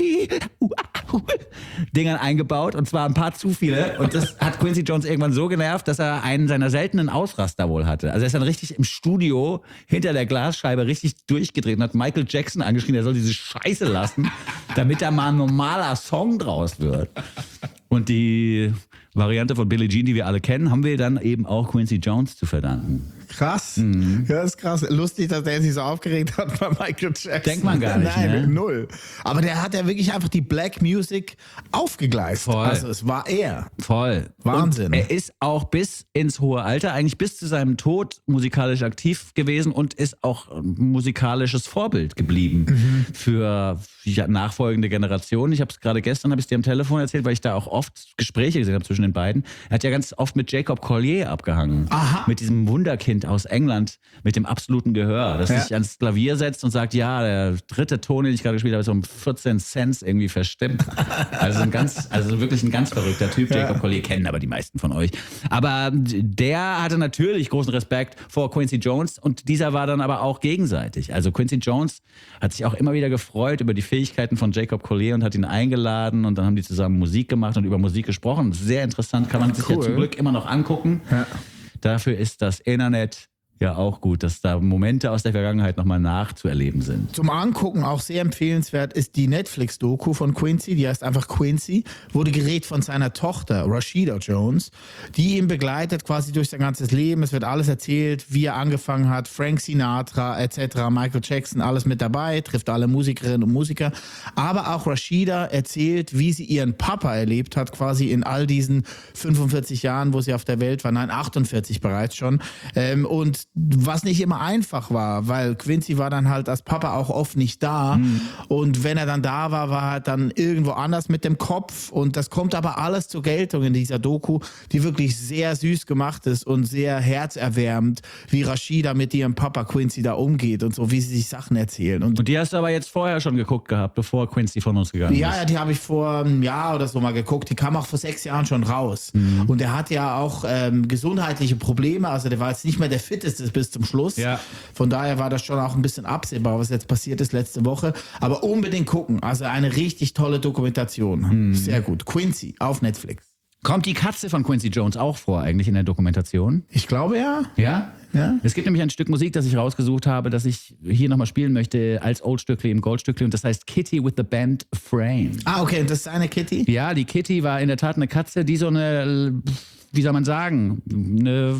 Dingern eingebaut, und zwar ein paar zu viele. Und das hat Quincy Jones irgendwann so genervt, dass er einen seiner seltenen Ausraster wohl hatte. Also er ist dann richtig im Studio hinter der Glasscheibe richtig durchgedreht und hat Michael Jackson angeschrien, er soll diese Scheiße lassen, damit da mal ein normaler Song draus wird. Und die Variante von Billie Jean, die wir alle kennen, haben wir dann eben auch Quincy Jones zu verdanken. Krass. Mhm. Ja, das ist krass. Lustig, dass der sich so aufgeregt hat bei Michael Jackson. Denkt man gar nicht, Nein, ne? null. Aber der hat ja wirklich einfach die Black Music aufgegleist. Voll. Also es war er. Voll. Wahnsinn. Und er ist auch bis ins hohe Alter, eigentlich bis zu seinem Tod musikalisch aktiv gewesen und ist auch ein musikalisches Vorbild geblieben Mhm. für ja, nachfolgende Generationen. Ich habe es gerade gestern, habe ich dir am Telefon erzählt, weil ich da auch oft Gespräche gesehen habe zwischen den beiden. Er hat ja ganz oft mit Jacob Collier abgehangen. Aha. Mit diesem Wunderkind aus England, mit dem absoluten Gehör, das Ja. sich ans Klavier setzt und sagt, ja, der dritte Ton, den ich gerade gespielt habe, ist um vierzehn Cent irgendwie verstimmt. Also ein ganz, also wirklich ein ganz verrückter Typ. Jacob Collier kennen aber die meisten von euch. Aber der hatte natürlich großen Respekt vor Quincy Jones und dieser war dann aber auch gegenseitig. Also Quincy Jones hat sich auch immer wieder gefreut über die Fähigkeiten von Jacob Collier und hat ihn eingeladen und dann haben die zusammen Musik gemacht und über Musik gesprochen. Sehr interessant, kann man sich ja Cool. zum Glück immer noch angucken. Ja. Dafür ist das Internet ja auch gut, dass da Momente aus der Vergangenheit nochmal nachzuerleben sind. Zum Angucken auch sehr empfehlenswert ist die Netflix-Doku von Quincy, die heißt einfach Quincy, wurde gedreht von seiner Tochter Rashida Jones, die ihn begleitet quasi durch sein ganzes Leben. Es wird alles erzählt, wie er angefangen hat, Frank Sinatra et cetera, Michael Jackson, alles mit dabei, trifft alle Musikerinnen und Musiker. Aber auch Rashida erzählt, wie sie ihren Papa erlebt hat, quasi in all diesen fünfundvierzig Jahren, wo sie auf der Welt war, nein, achtundvierzig bereits schon. Ähm, und was nicht immer einfach war, weil Quincy war dann halt als Papa auch oft nicht da. Mhm. Und wenn er dann da war, war er dann irgendwo anders mit dem Kopf. Und das kommt aber alles zur Geltung in dieser Doku, die wirklich sehr süß gemacht ist und sehr herzerwärmend, wie Rashida mit ihrem Papa Quincy da umgeht und so, wie sie sich Sachen erzählen. Und Und die hast du aber jetzt vorher schon geguckt gehabt, bevor Quincy von uns gegangen ja, ist. ja, die habe ich vor einem Jahr oder so mal geguckt. Die kam auch vor sechs Jahren schon raus. Mhm. Und er hat ja auch ähm, gesundheitliche Probleme. Also der war jetzt nicht mehr der fitteste bis zum Schluss. Ja. Von daher war das schon auch ein bisschen absehbar, was jetzt passiert ist letzte Woche. Aber unbedingt gucken. Also eine richtig tolle Dokumentation. Mhm. Sehr gut. Quincy auf Netflix. Kommt die Katze von Quincy Jones auch vor eigentlich in der Dokumentation? Ich glaube ja. Ja? Ja. Es gibt nämlich ein Stück Musik, das ich rausgesucht habe, das ich hier nochmal spielen möchte als Old Stückli im Goldstückli, und das heißt Kitty with the Band Frame. Ah, okay. Das ist eine Kitty? Ja, die Kitty war in der Tat eine Katze, die so eine, wie soll man sagen, eine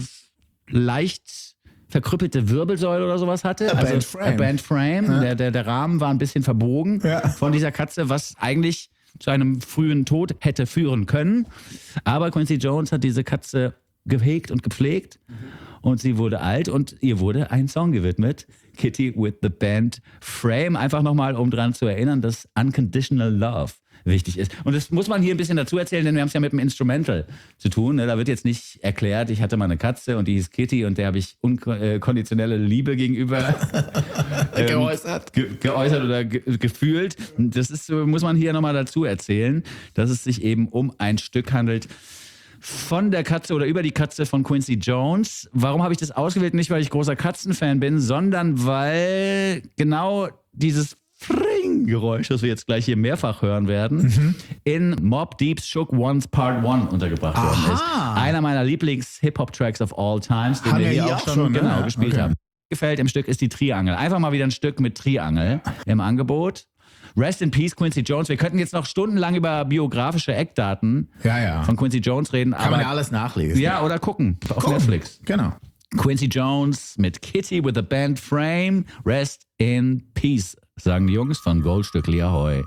leicht verkrüppelte Wirbelsäule oder sowas hatte. A also band frame. A band frame. Ja. Der, der, der Rahmen war ein bisschen verbogen Ja. von dieser Katze, was eigentlich zu einem frühen Tod hätte führen können. Aber Quincy Jones hat diese Katze gehegt und gepflegt. Mhm. Und sie wurde alt und ihr wurde ein Song gewidmet. Kitty with the Band Frame. Einfach nochmal, um dran zu erinnern, dass Unconditional Love wichtig ist. Und das muss man hier ein bisschen dazu erzählen, denn wir haben es ja mit dem Instrumental zu tun. Da wird jetzt nicht erklärt, ich hatte mal eine Katze und die hieß Kitty und der habe ich unkonditionelle Liebe gegenüber ähm, geäußert. Ge geäußert oder ge gefühlt. Das ist, muss man hier nochmal dazu erzählen, dass es sich eben um ein Stück handelt, von der Katze oder über die Katze von Quincy Jones. Warum habe ich das ausgewählt? Nicht, weil ich großer Katzenfan bin, sondern weil genau dieses Fring-Geräusch, das wir jetzt gleich hier mehrfach hören werden, mhm. in Mobb Deep's Shook Ones Part eins untergebracht Aha. worden ist. Einer meiner Lieblings-Hip-Hop-Tracks of all times, den Haben wir wir hier hier auch auch schon, schon, ne? genau, Ja, gespielt okay. haben. Gefällt im Stück ist die Triangel. Einfach mal wieder ein Stück mit Triangel im Angebot. Rest in Peace, Quincy Jones. Wir könnten jetzt noch stundenlang über biografische Eckdaten Ja, ja. von Quincy Jones reden. Kann aber man ja alles nachlesen. ja, oder gucken auf Gucken. Netflix. Genau. Quincy Jones mit Kitty with the Band Frame. Rest in Peace, sagen die Jungs von Goldstückli Ahoy.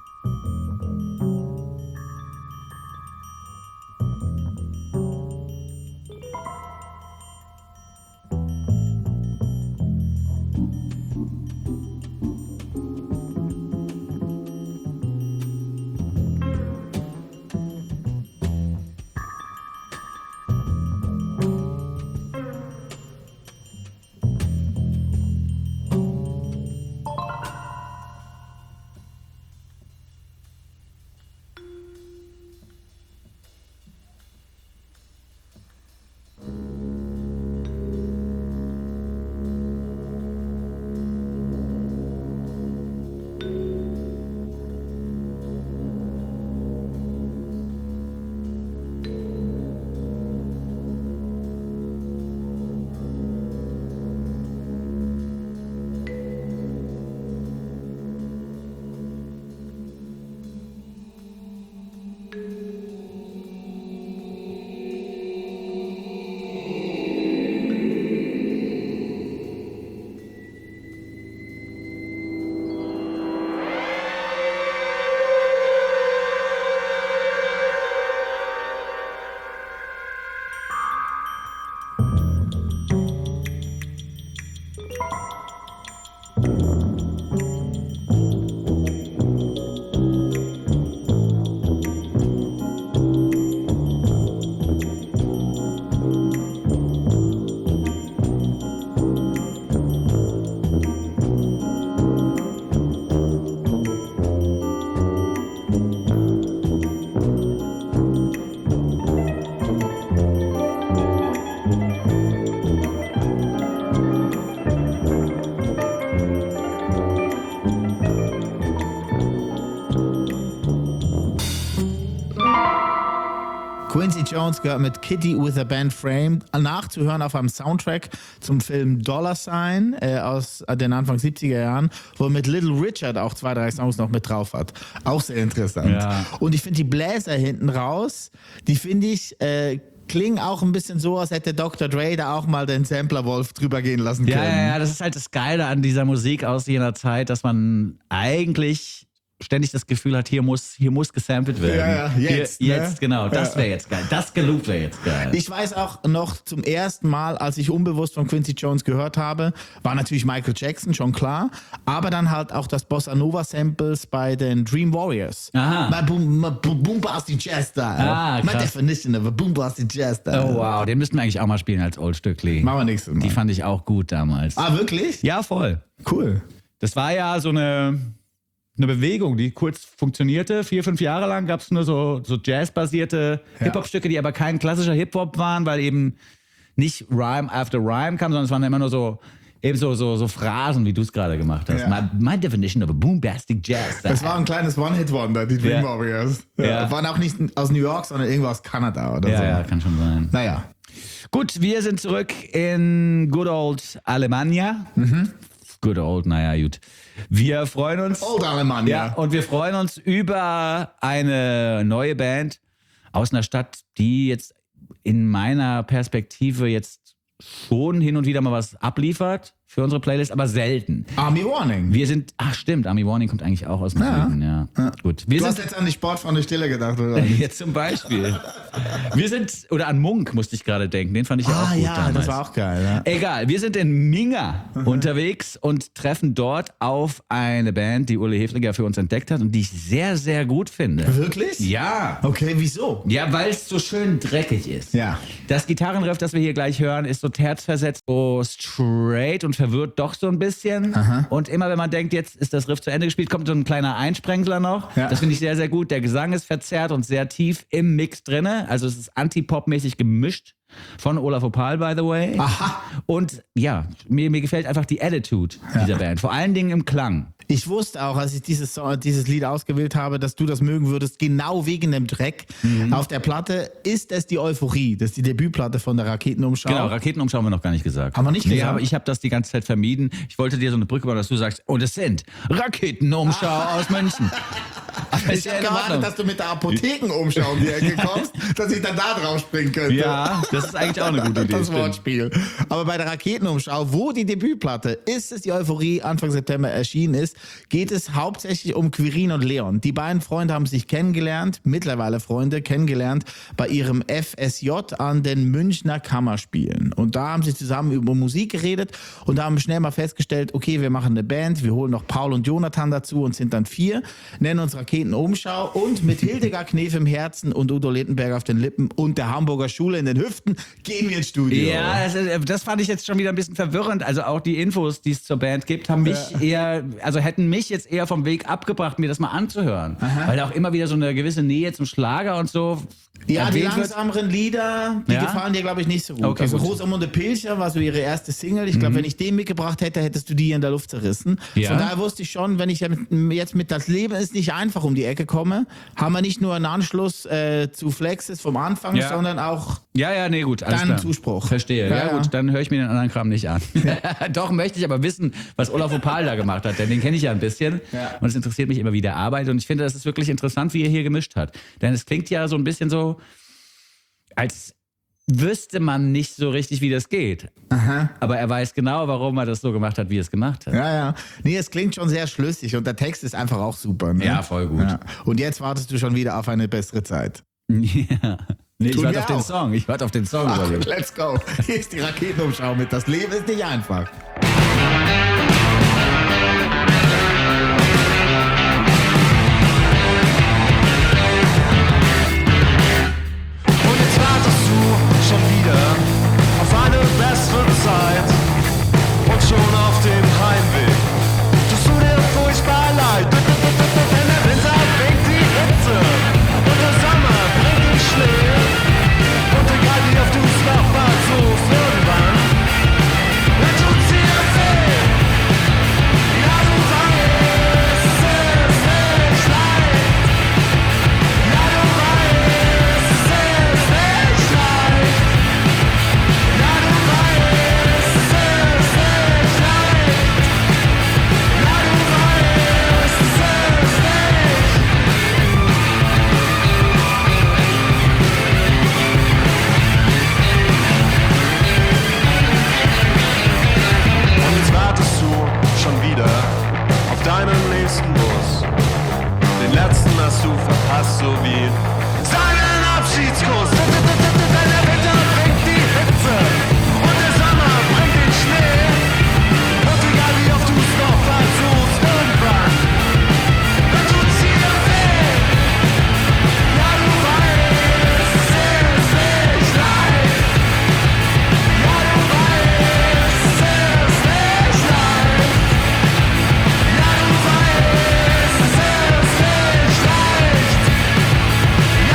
Quincy Jones gehört mit Kitty with a Band Frame nachzuhören auf einem Soundtrack zum Film Dollar Sign äh, aus den Anfang siebziger Jahren, wo er mit Little Richard auch zwei, drei Songs noch mit drauf hat. Auch sehr interessant. Ja. Und ich finde die Bläser hinten raus, die finde ich... Äh, klingen auch ein bisschen so, als hätte Doktor Dre da auch mal den Sampler-Wolf drüber gehen lassen können. Ja, ja, ja, das ist halt das Geile an dieser Musik aus jener Zeit, dass man eigentlich ständig das Gefühl hat, hier muss, hier muss gesampelt werden. Ja, ja, jetzt, Hier, ne? jetzt, genau. Das wäre jetzt geil. Das geloopt wäre jetzt geil. Ich weiß auch noch zum ersten Mal, als ich unbewusst von Quincy Jones gehört habe, war natürlich Michael Jackson, schon klar, aber dann halt auch das Bossa Nova Samples bei den Dream Warriors. Aha. My boom, my boom, boombasty jazz style. Ah, My krass. definition of a boombasty jazz style. Oh wow, den müssten wir eigentlich auch mal spielen als Old Stückli. Machen wir nächstes Mal. Die fand ich auch gut damals. Ah, wirklich? Ja, voll. Cool. Das war ja so eine, eine Bewegung, die kurz funktionierte. Vier, fünf Jahre lang gab es nur so, so Jazz-basierte Ja. Hip-Hop-Stücke, die aber kein klassischer Hip-Hop waren, weil eben nicht Rhyme after Rhyme kam, sondern es waren immer nur so, eben so, so, so Phrasen, wie du es gerade gemacht hast. Ja. My, my definition of a boombastic jazz. Das war ein kleines One-Hit-Wonder, die Dream Ja. Warriors. Ja. Waren auch nicht aus New York, sondern irgendwo aus Kanada oder ja, so. ja, kann schon sein. Naja. Gut, wir sind zurück in good old Alemannia. Mhm. Good old, naja, gut. Wir freuen uns. Old Alemannia. Ja, und wir freuen uns über eine neue Band aus einer Stadt, die jetzt in meiner Perspektive jetzt schon hin und wieder mal was abliefert für unsere Playlist, aber selten. Army Warning. Wir sind, ach stimmt, Army Warning kommt eigentlich auch aus dem Ja. Süden, ja. Ja. Gut. Wir Du sind hast jetzt an die Sportfreunde Stille gedacht, oder? jetzt zum Beispiel. Wir sind, oder an Munk musste ich gerade denken, den fand ich ja auch Ah gut ja, damals. das war auch geil. Ja. Egal, wir sind in Minga unterwegs und treffen dort auf eine Band, die Uli Hefliger für uns entdeckt hat und die ich sehr, sehr gut finde. Wirklich? Ja. Okay, wieso? Ja, weil es so schön dreckig ist. Ja. Das Gitarrenriff, das wir hier gleich hören, ist so terzversetzt, so straight und verwirrt doch so ein bisschen. Aha. Und immer wenn man denkt, jetzt ist das Riff zu Ende gespielt, kommt so ein kleiner Einsprengsler noch. Ja. Das finde ich sehr, sehr gut. Der Gesang ist verzerrt und sehr tief im Mix drinne. Also es ist Anti-Pop-mäßig gemischt. Von Olaf Opal, by the way. Aha. Und ja, mir, mir gefällt einfach die Attitude ja. dieser Band. Vor allen Dingen im Klang. Ich wusste auch, als ich dieses, Song, dieses Lied ausgewählt habe, dass du das mögen würdest, genau wegen dem Dreck. Mhm. Auf der Platte ist es die Euphorie. Das ist die Debütplatte von der Raketenumschau. Genau, Raketenumschau haben wir noch gar nicht gesagt. Haben wir nicht nee, gesagt? aber ich habe das die ganze Zeit vermieden. Ich wollte dir so eine Brücke bauen, dass du sagst, und es sind Raketenumschau ah. aus München. Ich habe gewartet, dass du mit der Apothekenumschau um die Ecke kommst, dass ich dann da drauf springen könnte. Ja, das ist eigentlich auch eine gute Idee. Das Wortspiel. Aber bei der Raketenumschau, wo die Debütplatte Ist es die Euphorie Anfang September erschienen ist, geht es hauptsächlich um Quirin und Leon. Die beiden Freunde haben sich kennengelernt, mittlerweile Freunde, kennengelernt bei ihrem F S J an den Münchner Kammerspielen. Und da haben sie zusammen über Musik geredet und haben schnell mal festgestellt, okay, wir machen eine Band, wir holen noch Paul und Jonathan dazu und sind dann vier, nennen uns Raketenumschau und mit Hildegard Knef im Herzen und Udo Lindenberg auf den Lippen und der Hamburger Schule in den Hüften gehen wir ins Studio. Ja, das, das fand ich jetzt schon wieder ein bisschen verwirrend. Also auch die Infos, die es zur Band gibt, haben mich ja. eher, also hätten mich jetzt eher vom Weg abgebracht, mir das mal anzuhören. Aha. Weil da auch immer wieder so eine gewisse Nähe zum Schlager und so. Ja, die langsameren Lieder, die ja? gefallen dir, glaube ich, nicht so gut. Okay, also gut. Rosamunde Pilcher war so ihre erste Single. Ich glaube, mhm. wenn ich den mitgebracht hätte, hättest du die in der Luft zerrissen. Ja. Von daher wusste ich schon, wenn ich jetzt mit Das Leben ist nicht einfach um die Ecke komme, haben wir nicht nur einen Anschluss äh, zu Flexes vom Anfang, ja. sondern auch ja, ja, nee, gut, alles deinen klar. Zuspruch. Verstehe. Ja, ja, ja gut, dann höre ich mir den anderen Kram nicht an. Doch möchte ich aber wissen, was Olaf Opal da gemacht hat, denn den kenne ich ja ein bisschen. Ja. Und es interessiert mich immer, wie der arbeitet. Und ich finde, das ist wirklich interessant, wie er hier gemischt hat. Denn es klingt ja so ein bisschen so, als wüsste man nicht so richtig, wie das geht. Aha. Aber er weiß genau, warum er das so gemacht hat, wie er es gemacht hat. Ja, ja. Nee, es klingt schon sehr schlüssig und der Text ist einfach auch super. Ne? Ja, voll gut. Ja. Und jetzt wartest du schon wieder auf eine bessere Zeit. Ja. Nee, ich warte auf den Song. Ich warte auf den Song. Ach, let's go. Hier ist die Raketenumschau mit Das Leben ist nicht einfach. Schon wieder auf eine bessere Zeit und schon auf dem Heimweg tust du dir furchtbar leid, denn der Winter bringt die Hitze und der Sommer bringt den Schnee und egal wie oft du's noch versuchst, irgendwann dann tut's dir weh. Ja, du weißt, es ist nicht leicht. Ja, du weißt, es ist nicht leicht. Deinen nächsten Bus. Den letzten hast du verpasst, so wie seinen Abschiedskuss. Denn der Winter bringt die Hitze und der Sommer bringt den Schnee. Und egal wie oft du's noch versuchst, irgendwann dann tut's dir weh. Ja, du weißt, es ist nicht leicht. Ja, du weißt, es ist nicht leicht. Ja, du weißt, es ist nicht leicht.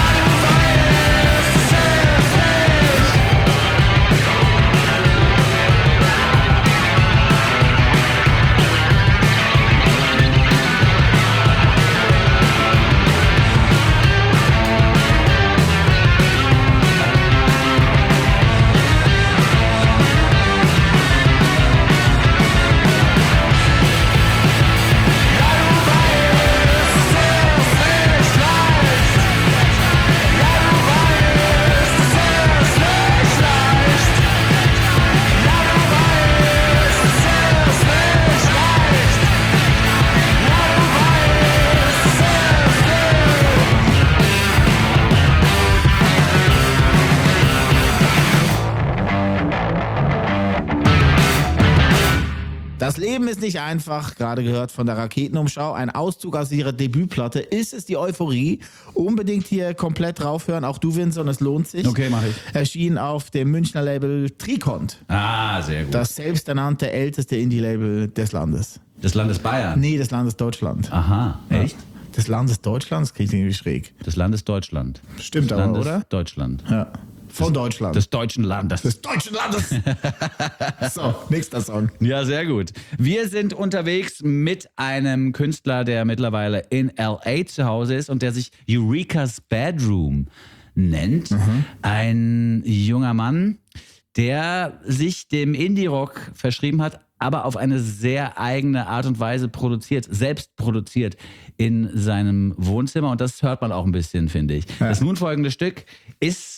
Das Leben ist nicht einfach, gerade gehört von der Raketenumschau. Ein Auszug aus ihrer Debütplatte. Ist es die Euphorie? Unbedingt hier komplett draufhören. Auch du, Vincent, es lohnt sich. Okay, mach ich. Erschien auf dem Münchner Label Trikont. Ah, sehr gut. Das selbsternannte älteste Indie-Label des Landes. Des Landes Bayern? Nee, des Landes Deutschland. Aha, echt? Des Landes Deutschlands kriege ich irgendwie schräg. Des Landes Deutschland. Stimmt Des aber, Landes oder? Deutschland. Ja. Von Deutschland. Des deutschen Landes. Des deutschen Landes. So, nächster Song. Ja, sehr gut. Wir sind unterwegs mit einem Künstler, der mittlerweile in L A zu Hause ist und der sich Eureka's Bedroom nennt. Mhm. Ein junger Mann, der sich dem Indie-Rock verschrieben hat, aber auf eine sehr eigene Art und Weise produziert, selbst produziert in seinem Wohnzimmer. Und das hört man auch ein bisschen, finde ich. Ja. Das nun folgende Stück ist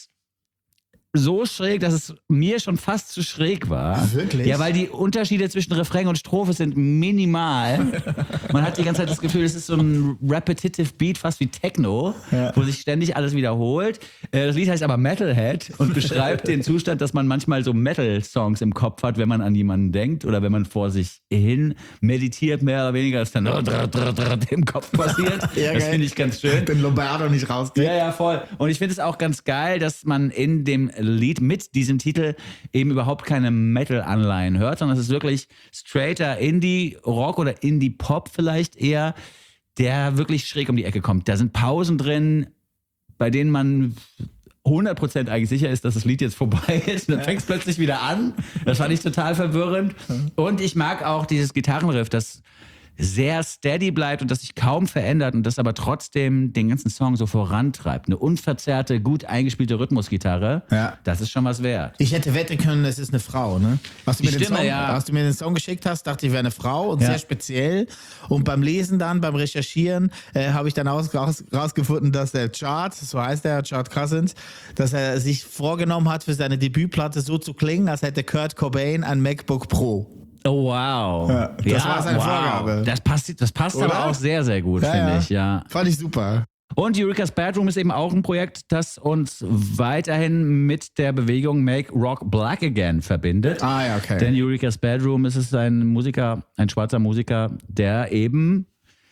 so schräg, dass es mir schon fast zu schräg war. Wirklich? Ja, weil die Unterschiede zwischen Refrain und Strophe sind minimal. Man hat die ganze Zeit das Gefühl, es ist so ein repetitive Beat, fast wie Techno, ja. wo sich ständig alles wiederholt. Das Lied heißt aber Metalhead und beschreibt den Zustand, dass man manchmal so Metal-Songs im Kopf hat, wenn man an jemanden denkt oder wenn man vor sich hin meditiert, mehr oder weniger, dass dann im Kopf passiert. Ja, das finde ich ganz schön. Den Lombardo nicht rausgeht. Ja, ja, voll. Und ich finde es auch ganz geil, dass man in dem Lied mit diesem Titel eben überhaupt keine Metal-Anleihen hört, sondern es ist wirklich straighter Indie-Rock oder Indie-Pop vielleicht eher, der wirklich schräg um die Ecke kommt. Da sind Pausen drin, bei denen man hundert Prozent eigentlich sicher ist, dass das Lied jetzt vorbei ist. Und dann fängt es plötzlich wieder an. Das fand ich total verwirrend. Und ich mag auch dieses Gitarrenriff, das sehr steady bleibt und das sich kaum verändert und das aber trotzdem den ganzen Song so vorantreibt. Eine unverzerrte, gut eingespielte Rhythmusgitarre, ja. Das ist schon was wert. Ich hätte wetten können, es ist eine Frau, ne? Was du, mir den, Stimme, Song, ja. was du mir den Song geschickt hast, dachte ich, wäre eine Frau und ja. sehr speziell. Und beim Lesen dann, beim Recherchieren, äh, habe ich dann raus, raus, rausgefunden, dass der Chart, so heißt der, Chart Cousins, dass er sich vorgenommen hat, für seine Debütplatte so zu klingen, als hätte Kurt Cobain ein MacBook Pro. Oh, wow. Ja, das ja, war seine wow. Vorgabe. Das passt, das passt aber auch sehr, sehr gut, ja, finde ja. ich. Ja. Fand ich super. Und Eureka's Bedroom ist eben auch ein Projekt, das uns weiterhin mit der Bewegung Make Rock Black Again verbindet. Ah, ja, okay. Denn Eureka's Bedroom ist es ein Musiker, ein schwarzer Musiker, der eben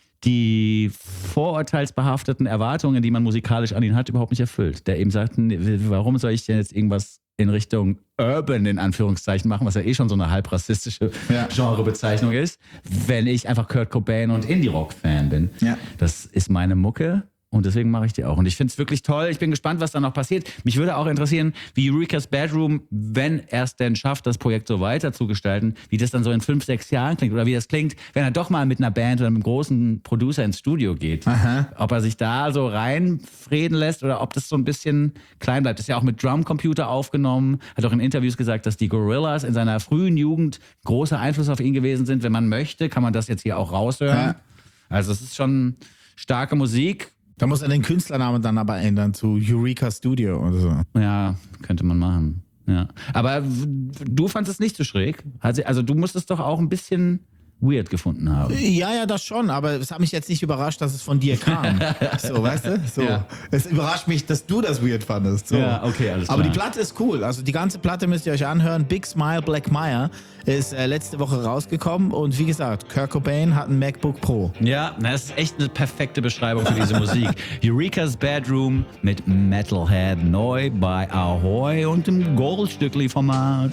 die vorurteilsbehafteten Erwartungen, die man musikalisch an ihn hat, überhaupt nicht erfüllt. Der eben sagt, warum soll ich denn jetzt irgendwas in Richtung Urban, in Anführungszeichen, machen, was ja eh schon so eine halb rassistische ja. Genrebezeichnung ist, wenn ich einfach Kurt Cobain und Indie-Rock-Fan bin. Ja. Das ist meine Mucke. Und deswegen mache ich die auch. Und ich finde es wirklich toll. Ich bin gespannt, was da noch passiert. Mich würde auch interessieren, wie Eureka's Bedroom, wenn er es denn schafft, das Projekt so weiter zu gestalten, wie das dann so in fünf, sechs Jahren klingt. Oder wie das klingt, wenn er doch mal mit einer Band oder einem großen Producer ins Studio geht. Aha. Ob er sich da so reinfreden lässt oder ob das so ein bisschen klein bleibt. Ist ja auch mit Drumcomputer aufgenommen. Hat auch in Interviews gesagt, dass die Gorillaz in seiner frühen Jugend großer Einfluss auf ihn gewesen sind. Wenn man möchte, kann man das jetzt hier auch raushören. Ja. Also es ist schon starke Musik. Da muss er den Künstlernamen dann aber ändern zu Eureka Studio oder so. Ja, könnte man machen. Ja. Aber du fandest es nicht so schräg? Also du musstest doch auch ein bisschen weird gefunden haben. Ja, ja, das schon, aber es hat mich jetzt nicht überrascht, dass es von dir kam. So, weißt du? So. Ja. Es überrascht mich, dass du das weird fandest. So. Ja, okay, alles klar. Aber die Platte ist cool. Also die ganze Platte müsst ihr euch anhören. Big Smile, Black Maya ist äh, letzte Woche rausgekommen und wie gesagt, Kurt Cobain hat ein MacBook Pro. Ja, das ist echt eine perfekte Beschreibung für diese Musik. Eureka's Bedroom mit Metalhead neu bei Ahoy und im Goldstückli-Format.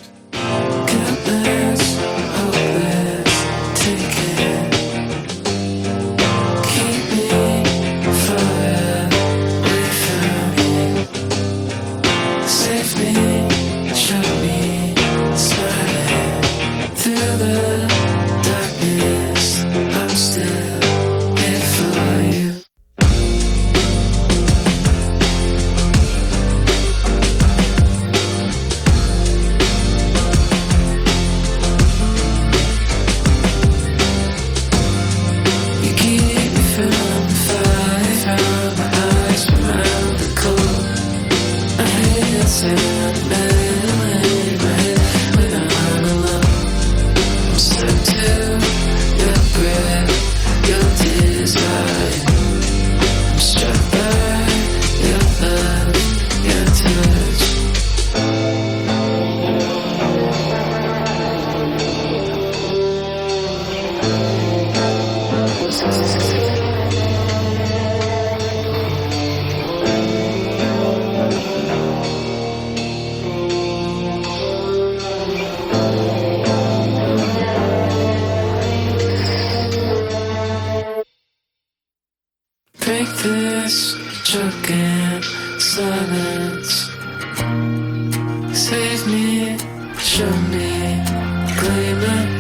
Squeeze me, show me, gleaming,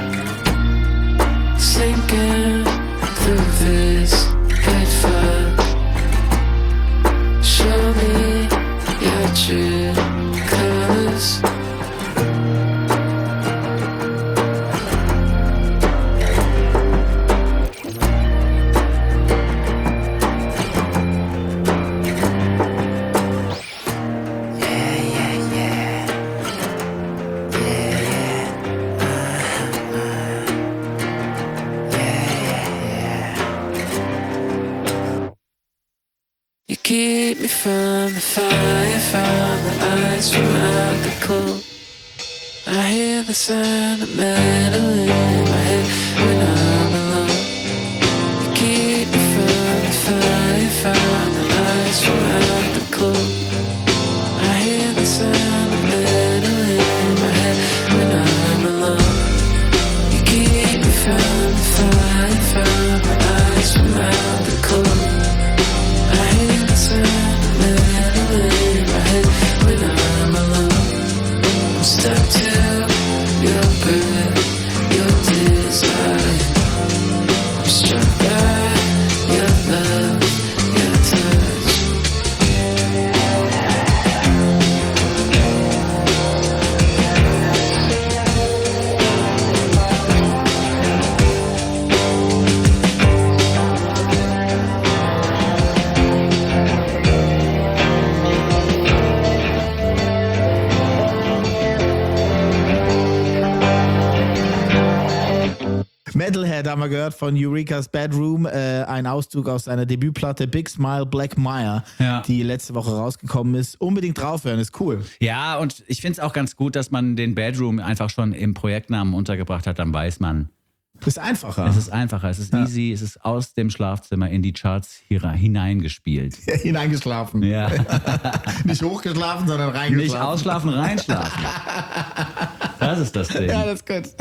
sinking through this pitfall. Show me your true colors. You keep me from the fire, from the ice, from out the cold. I hear the sound of metal in my head when I'm alone. You keep me from the fire, from the ice, from out the cold. I hear the sound of metal in my head when I'm alone. You keep me from the fire, from the ice, from out the cold. I hear the sound of metal in my head when I'm alone. I'm stuck to your breath, your desire. I'm struck by your love, your touch. Metalhead haben wir gehört von Eureka's Bedroom, äh, ein Auszug aus seiner Debütplatte Big Smile Black Mire, Ja. die letzte Woche rausgekommen ist. Unbedingt draufhören, ist cool. Ja, und ich finde es auch ganz gut, dass man den Bedroom einfach schon im Projektnamen untergebracht hat, dann weiß man. Ist einfacher. Es ist einfacher, es ist easy, es ist aus dem Schlafzimmer in die Charts hier hineingespielt. Hineingeschlafen. Ja. Nicht hochgeschlafen, sondern reingeschlafen. Nicht ausschlafen, reinschlafen. Das ist das Ding. Ja, das ist gut.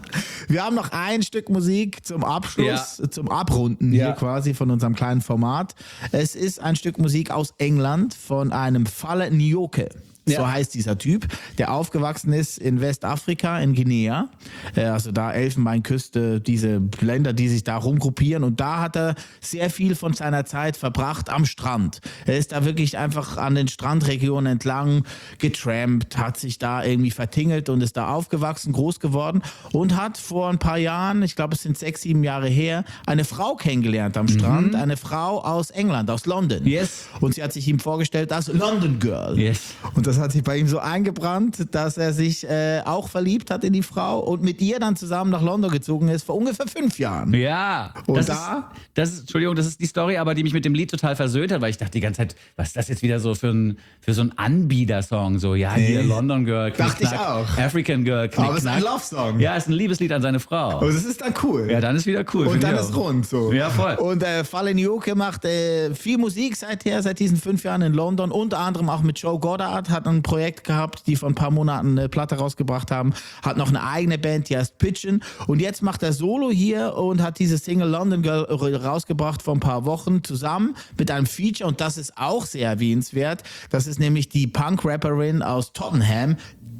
Wir haben noch ein Stück Musik zum Abschluss, Ja. zum Abrunden Ja. hier quasi von unserem kleinen Format. Es ist ein Stück Musik aus England von einem Fale Nyoke. So Ja. heißt dieser Typ, der aufgewachsen ist in Westafrika, in Guinea. Äh, Also da Elfenbeinküste, diese Länder, die sich da rumgruppieren. Und da hat er sehr viel von seiner Zeit verbracht am Strand. Er ist da wirklich einfach an den Strandregionen entlang getrampt, hat sich da irgendwie vertingelt und ist da aufgewachsen, groß geworden und hat vor ein paar Jahren, ich glaube es sind sechs, sieben Jahre her, eine Frau kennengelernt am Strand. Eine Frau aus England, aus London. Yes. Und sie hat sich ihm vorgestellt als London Girl. Yes. Und das hat sich bei ihm so eingebrannt, dass er sich äh, auch verliebt hat in die Frau und mit ihr dann zusammen nach London gezogen ist vor ungefähr fünf Jahren. Ja, Und das, da- ist, das ist, Entschuldigung, das ist die Story, aber die mich mit dem Lied total versöhnt hat, weil ich dachte die ganze Zeit, was ist das jetzt wieder so für ein, für so ein Anbieter-Song? So, ja, hier London Girl, Dachte ich Knickknack, auch. African Girl, Aber es ist ein Knickknack. Love-Song. Ja, ist ein Liebeslied an seine Frau. Und das ist dann cool. Ja, dann ist wieder cool. Und finde dann ich ist auch. rund so. Ja, voll. Und äh, Fale Nyoke macht äh, viel Musik seither, seit diesen fünf Jahren in London. Unter anderem auch mit Joe Goddard, hat ein Projekt gehabt, die vor ein paar Monaten eine Platte rausgebracht haben. Hat noch eine eigene Band, die heißt Pitchin. Und jetzt macht er Solo hier und hat diese Single London Girl rausgebracht vor ein paar Wochen zusammen mit einem Feature. Und das ist auch sehr erwähnenswert. Das ist nämlich die Punk-Rapperin aus Tottenham,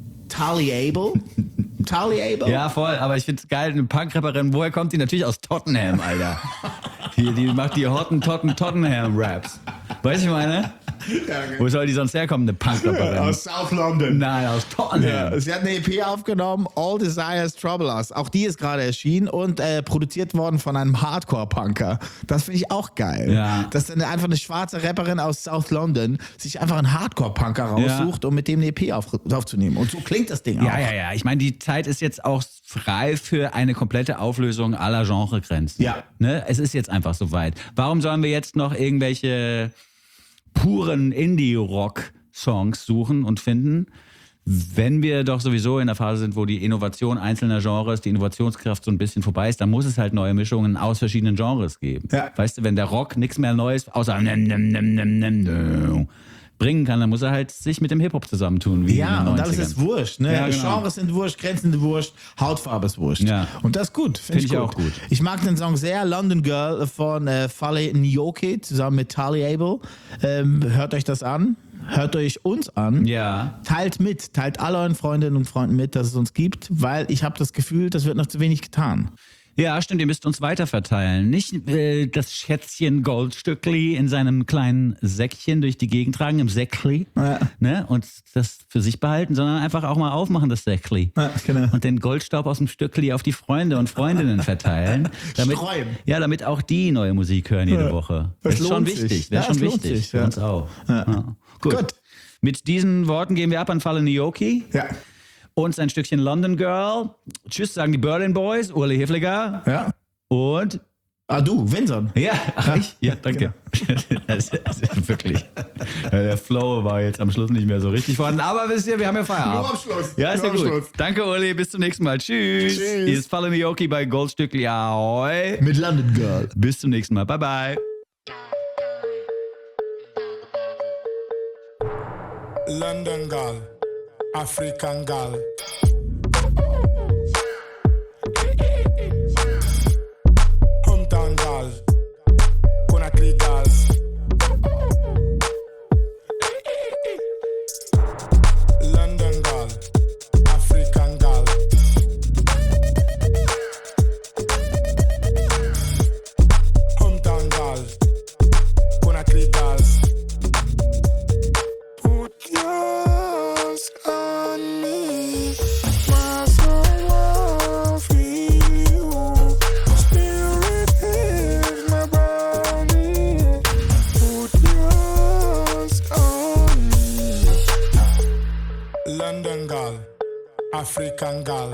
Tali Abel. Tali Abel? Ja, voll, aber ich finde es geil, eine Punk-Rapperin, woher kommt die? Natürlich aus Tottenham, Alter. Die, die macht die Hotten Totten Tottenham-Raps. Weißt du, ich meine? Wo soll die sonst herkommen, eine Punk-Rapperin? Aus South London. Nein, aus Tottenham. Ja, sie hat eine E P aufgenommen, All Desires Trouble Us. Auch die ist gerade erschienen und äh, produziert worden von einem Hardcore-Punker. Das finde ich auch geil. Ja. Dass dann einfach eine schwarze Rapperin aus South London sich einfach einen Hardcore-Punker raussucht, um mit dem eine E P auf, aufzunehmen. Und so klingt das Ding auch. Ja, ja, ja. Ich meine, die Zeit ist jetzt auch frei für eine komplette Auflösung aller Genregrenzen. Ja. Ne? Es ist jetzt einfach soweit. Warum sollen wir jetzt noch irgendwelche puren Indie-Rock-Songs suchen und finden, wenn wir doch sowieso in der Phase sind, wo die Innovation einzelner Genres, die Innovationskraft so ein bisschen vorbei ist, dann muss es halt neue Mischungen aus verschiedenen Genres geben. Ja. Weißt du, wenn der Rock nichts mehr Neues außer nem, nem, nem, nem, nem, nem, bringen kann, dann muss er halt sich mit dem Hip-Hop zusammentun. Wie Ja, in den und alles neunzigern. ist wurscht. Ne? Ja, genau. Genres sind wurscht, Grenzen sind wurscht, Hautfarbe ist wurscht. Ja. Und das ist gut. Finde Find ich auch gut. Ich mag den Song sehr, London Girl von äh, Fale Nyoke zusammen mit Tali Abel. Ähm, hört euch das an. hört euch uns an. Ja. Teilt mit, teilt alle euren Freundinnen und Freunden mit, dass es uns gibt, weil ich habe das Gefühl, das wird noch zu wenig getan. Ja, stimmt, ihr müsst uns weiterverteilen. Nicht äh, das Schätzchen Goldstückli in seinem kleinen Säckchen durch die Gegend tragen, im Säckli, Ja. ne, und das für sich behalten, sondern einfach auch mal aufmachen, das Säckli. Ja, genau. Und den Goldstaub aus dem Stückli auf die Freunde und Freundinnen verteilen. Damit, Streuen. ja, damit auch die neue Musik hören jede Ja. Woche. Das Das ist schon lohnt sich. wichtig. Das Ja, ist schon es lohnt wichtig. sich, Für ja. uns auch. Ja. Ja. Gut. Gut. Mit diesen Worten gehen wir ab an Falle Nioki. Ja. Und ein Stückchen London Girl. Tschüss, sagen die Berlin Boys, Uli Hefliger. Ja. Und Ah, du, Vincent. ja, ach ich? Ja, danke. Das, das ist wirklich. Ja, der Flow war jetzt am Schluss nicht mehr so richtig vorhanden. Aber wisst ihr, wir haben ja Feierabend. Nur am Schluss. Ja, ist ja Nur am gut. Schluss. Danke, Uli. Bis zum nächsten Mal. Tschüss. Tschüss. Hier ist Falle Nioki bei Goldstückli. Ahoi. Mit London Girl. Bis zum nächsten Mal. Bye, bye. London girl, African girl. Hometown girl, Conakry girls. London girl, African girl. Hometown girl, Conakry girls. Put yours on me, my soul won't feel you. Spirit is my body. Put yours on me. London girl, African girl.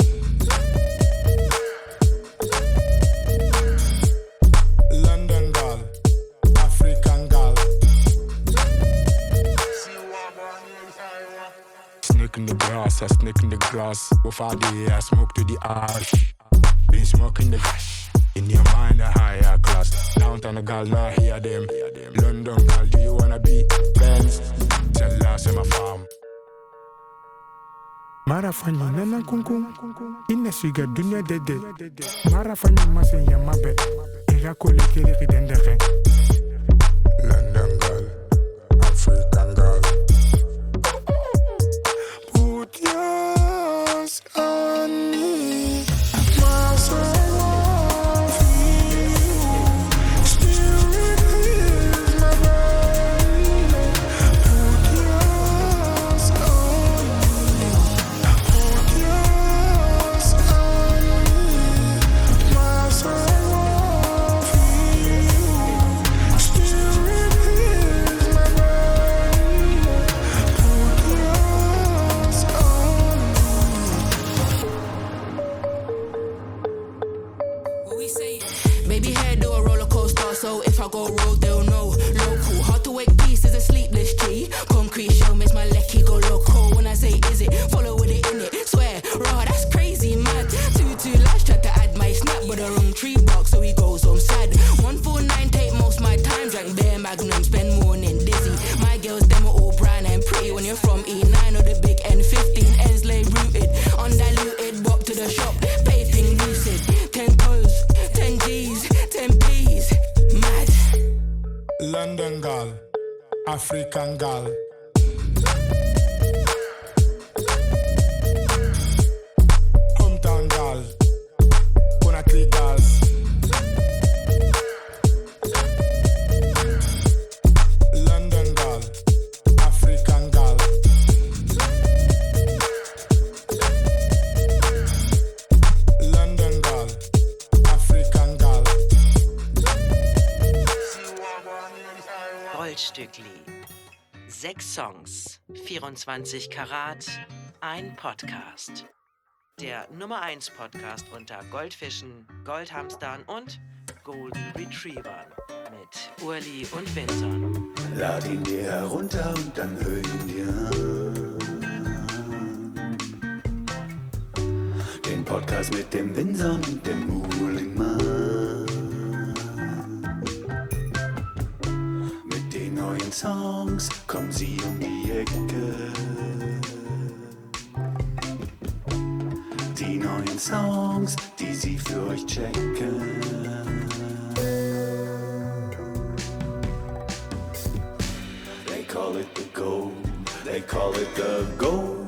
London girl, African girl. Snake in the grass, I snake in the grass. Before the I smoke to the ash. Been smoking the gash. In your mind, a higher class. Downtown the girl, now hear them. London girl, do you wanna be friends? Tell us in my farm. Marafanyi nana kunkun ina shiga dunya dede Marafanyi masen ya mabe Ira kole kere ridendere London girl, African girl. Put yours on me, my soul won't feel you. Spirit is my body. Put yours on me, put yours on me, my soul won't feel you. Spirit is my body. Put yours on Baby, head do a roller coaster, so if I go road, they'll know. Local, hard to wake peace is a sleepless G. Concrete show makes my lecky go loco. When I say is it, follow with it in it. Swear, raw, that's crazy, mad. Two two lash tried to add my snap, but the wrong tree bark, so he goes home sad. One four nine take most my time, drank bare magnum, spend morning dizzy. My girls them are all brown and pretty. When you're from E nine or the big N fifteen, ends lay rooted, undiluted. Walk to the shop, pay thing lucid. Ten toes, ten G's, ten P's, mad. London girl, African girl. Hometown girl, Conakry girls. London girl, African girl. London girl, African girl. Goldstückli. Sechs Songs, vierundzwanzig Karat, ein Podcast. Der Nummer eins Podcast unter Goldfischen, Goldhamstern und Golden Retrievern. Mit Urli und Vincent. Lad ihn dir herunter und dann hör ihn dir an. Den Podcast mit dem Vincent und dem Muhlingmann. Mit den neuen Songs kommen sie um die Ecke. Die neuen Songs, die sie für euch checken. They call it the Gold. They call it the gold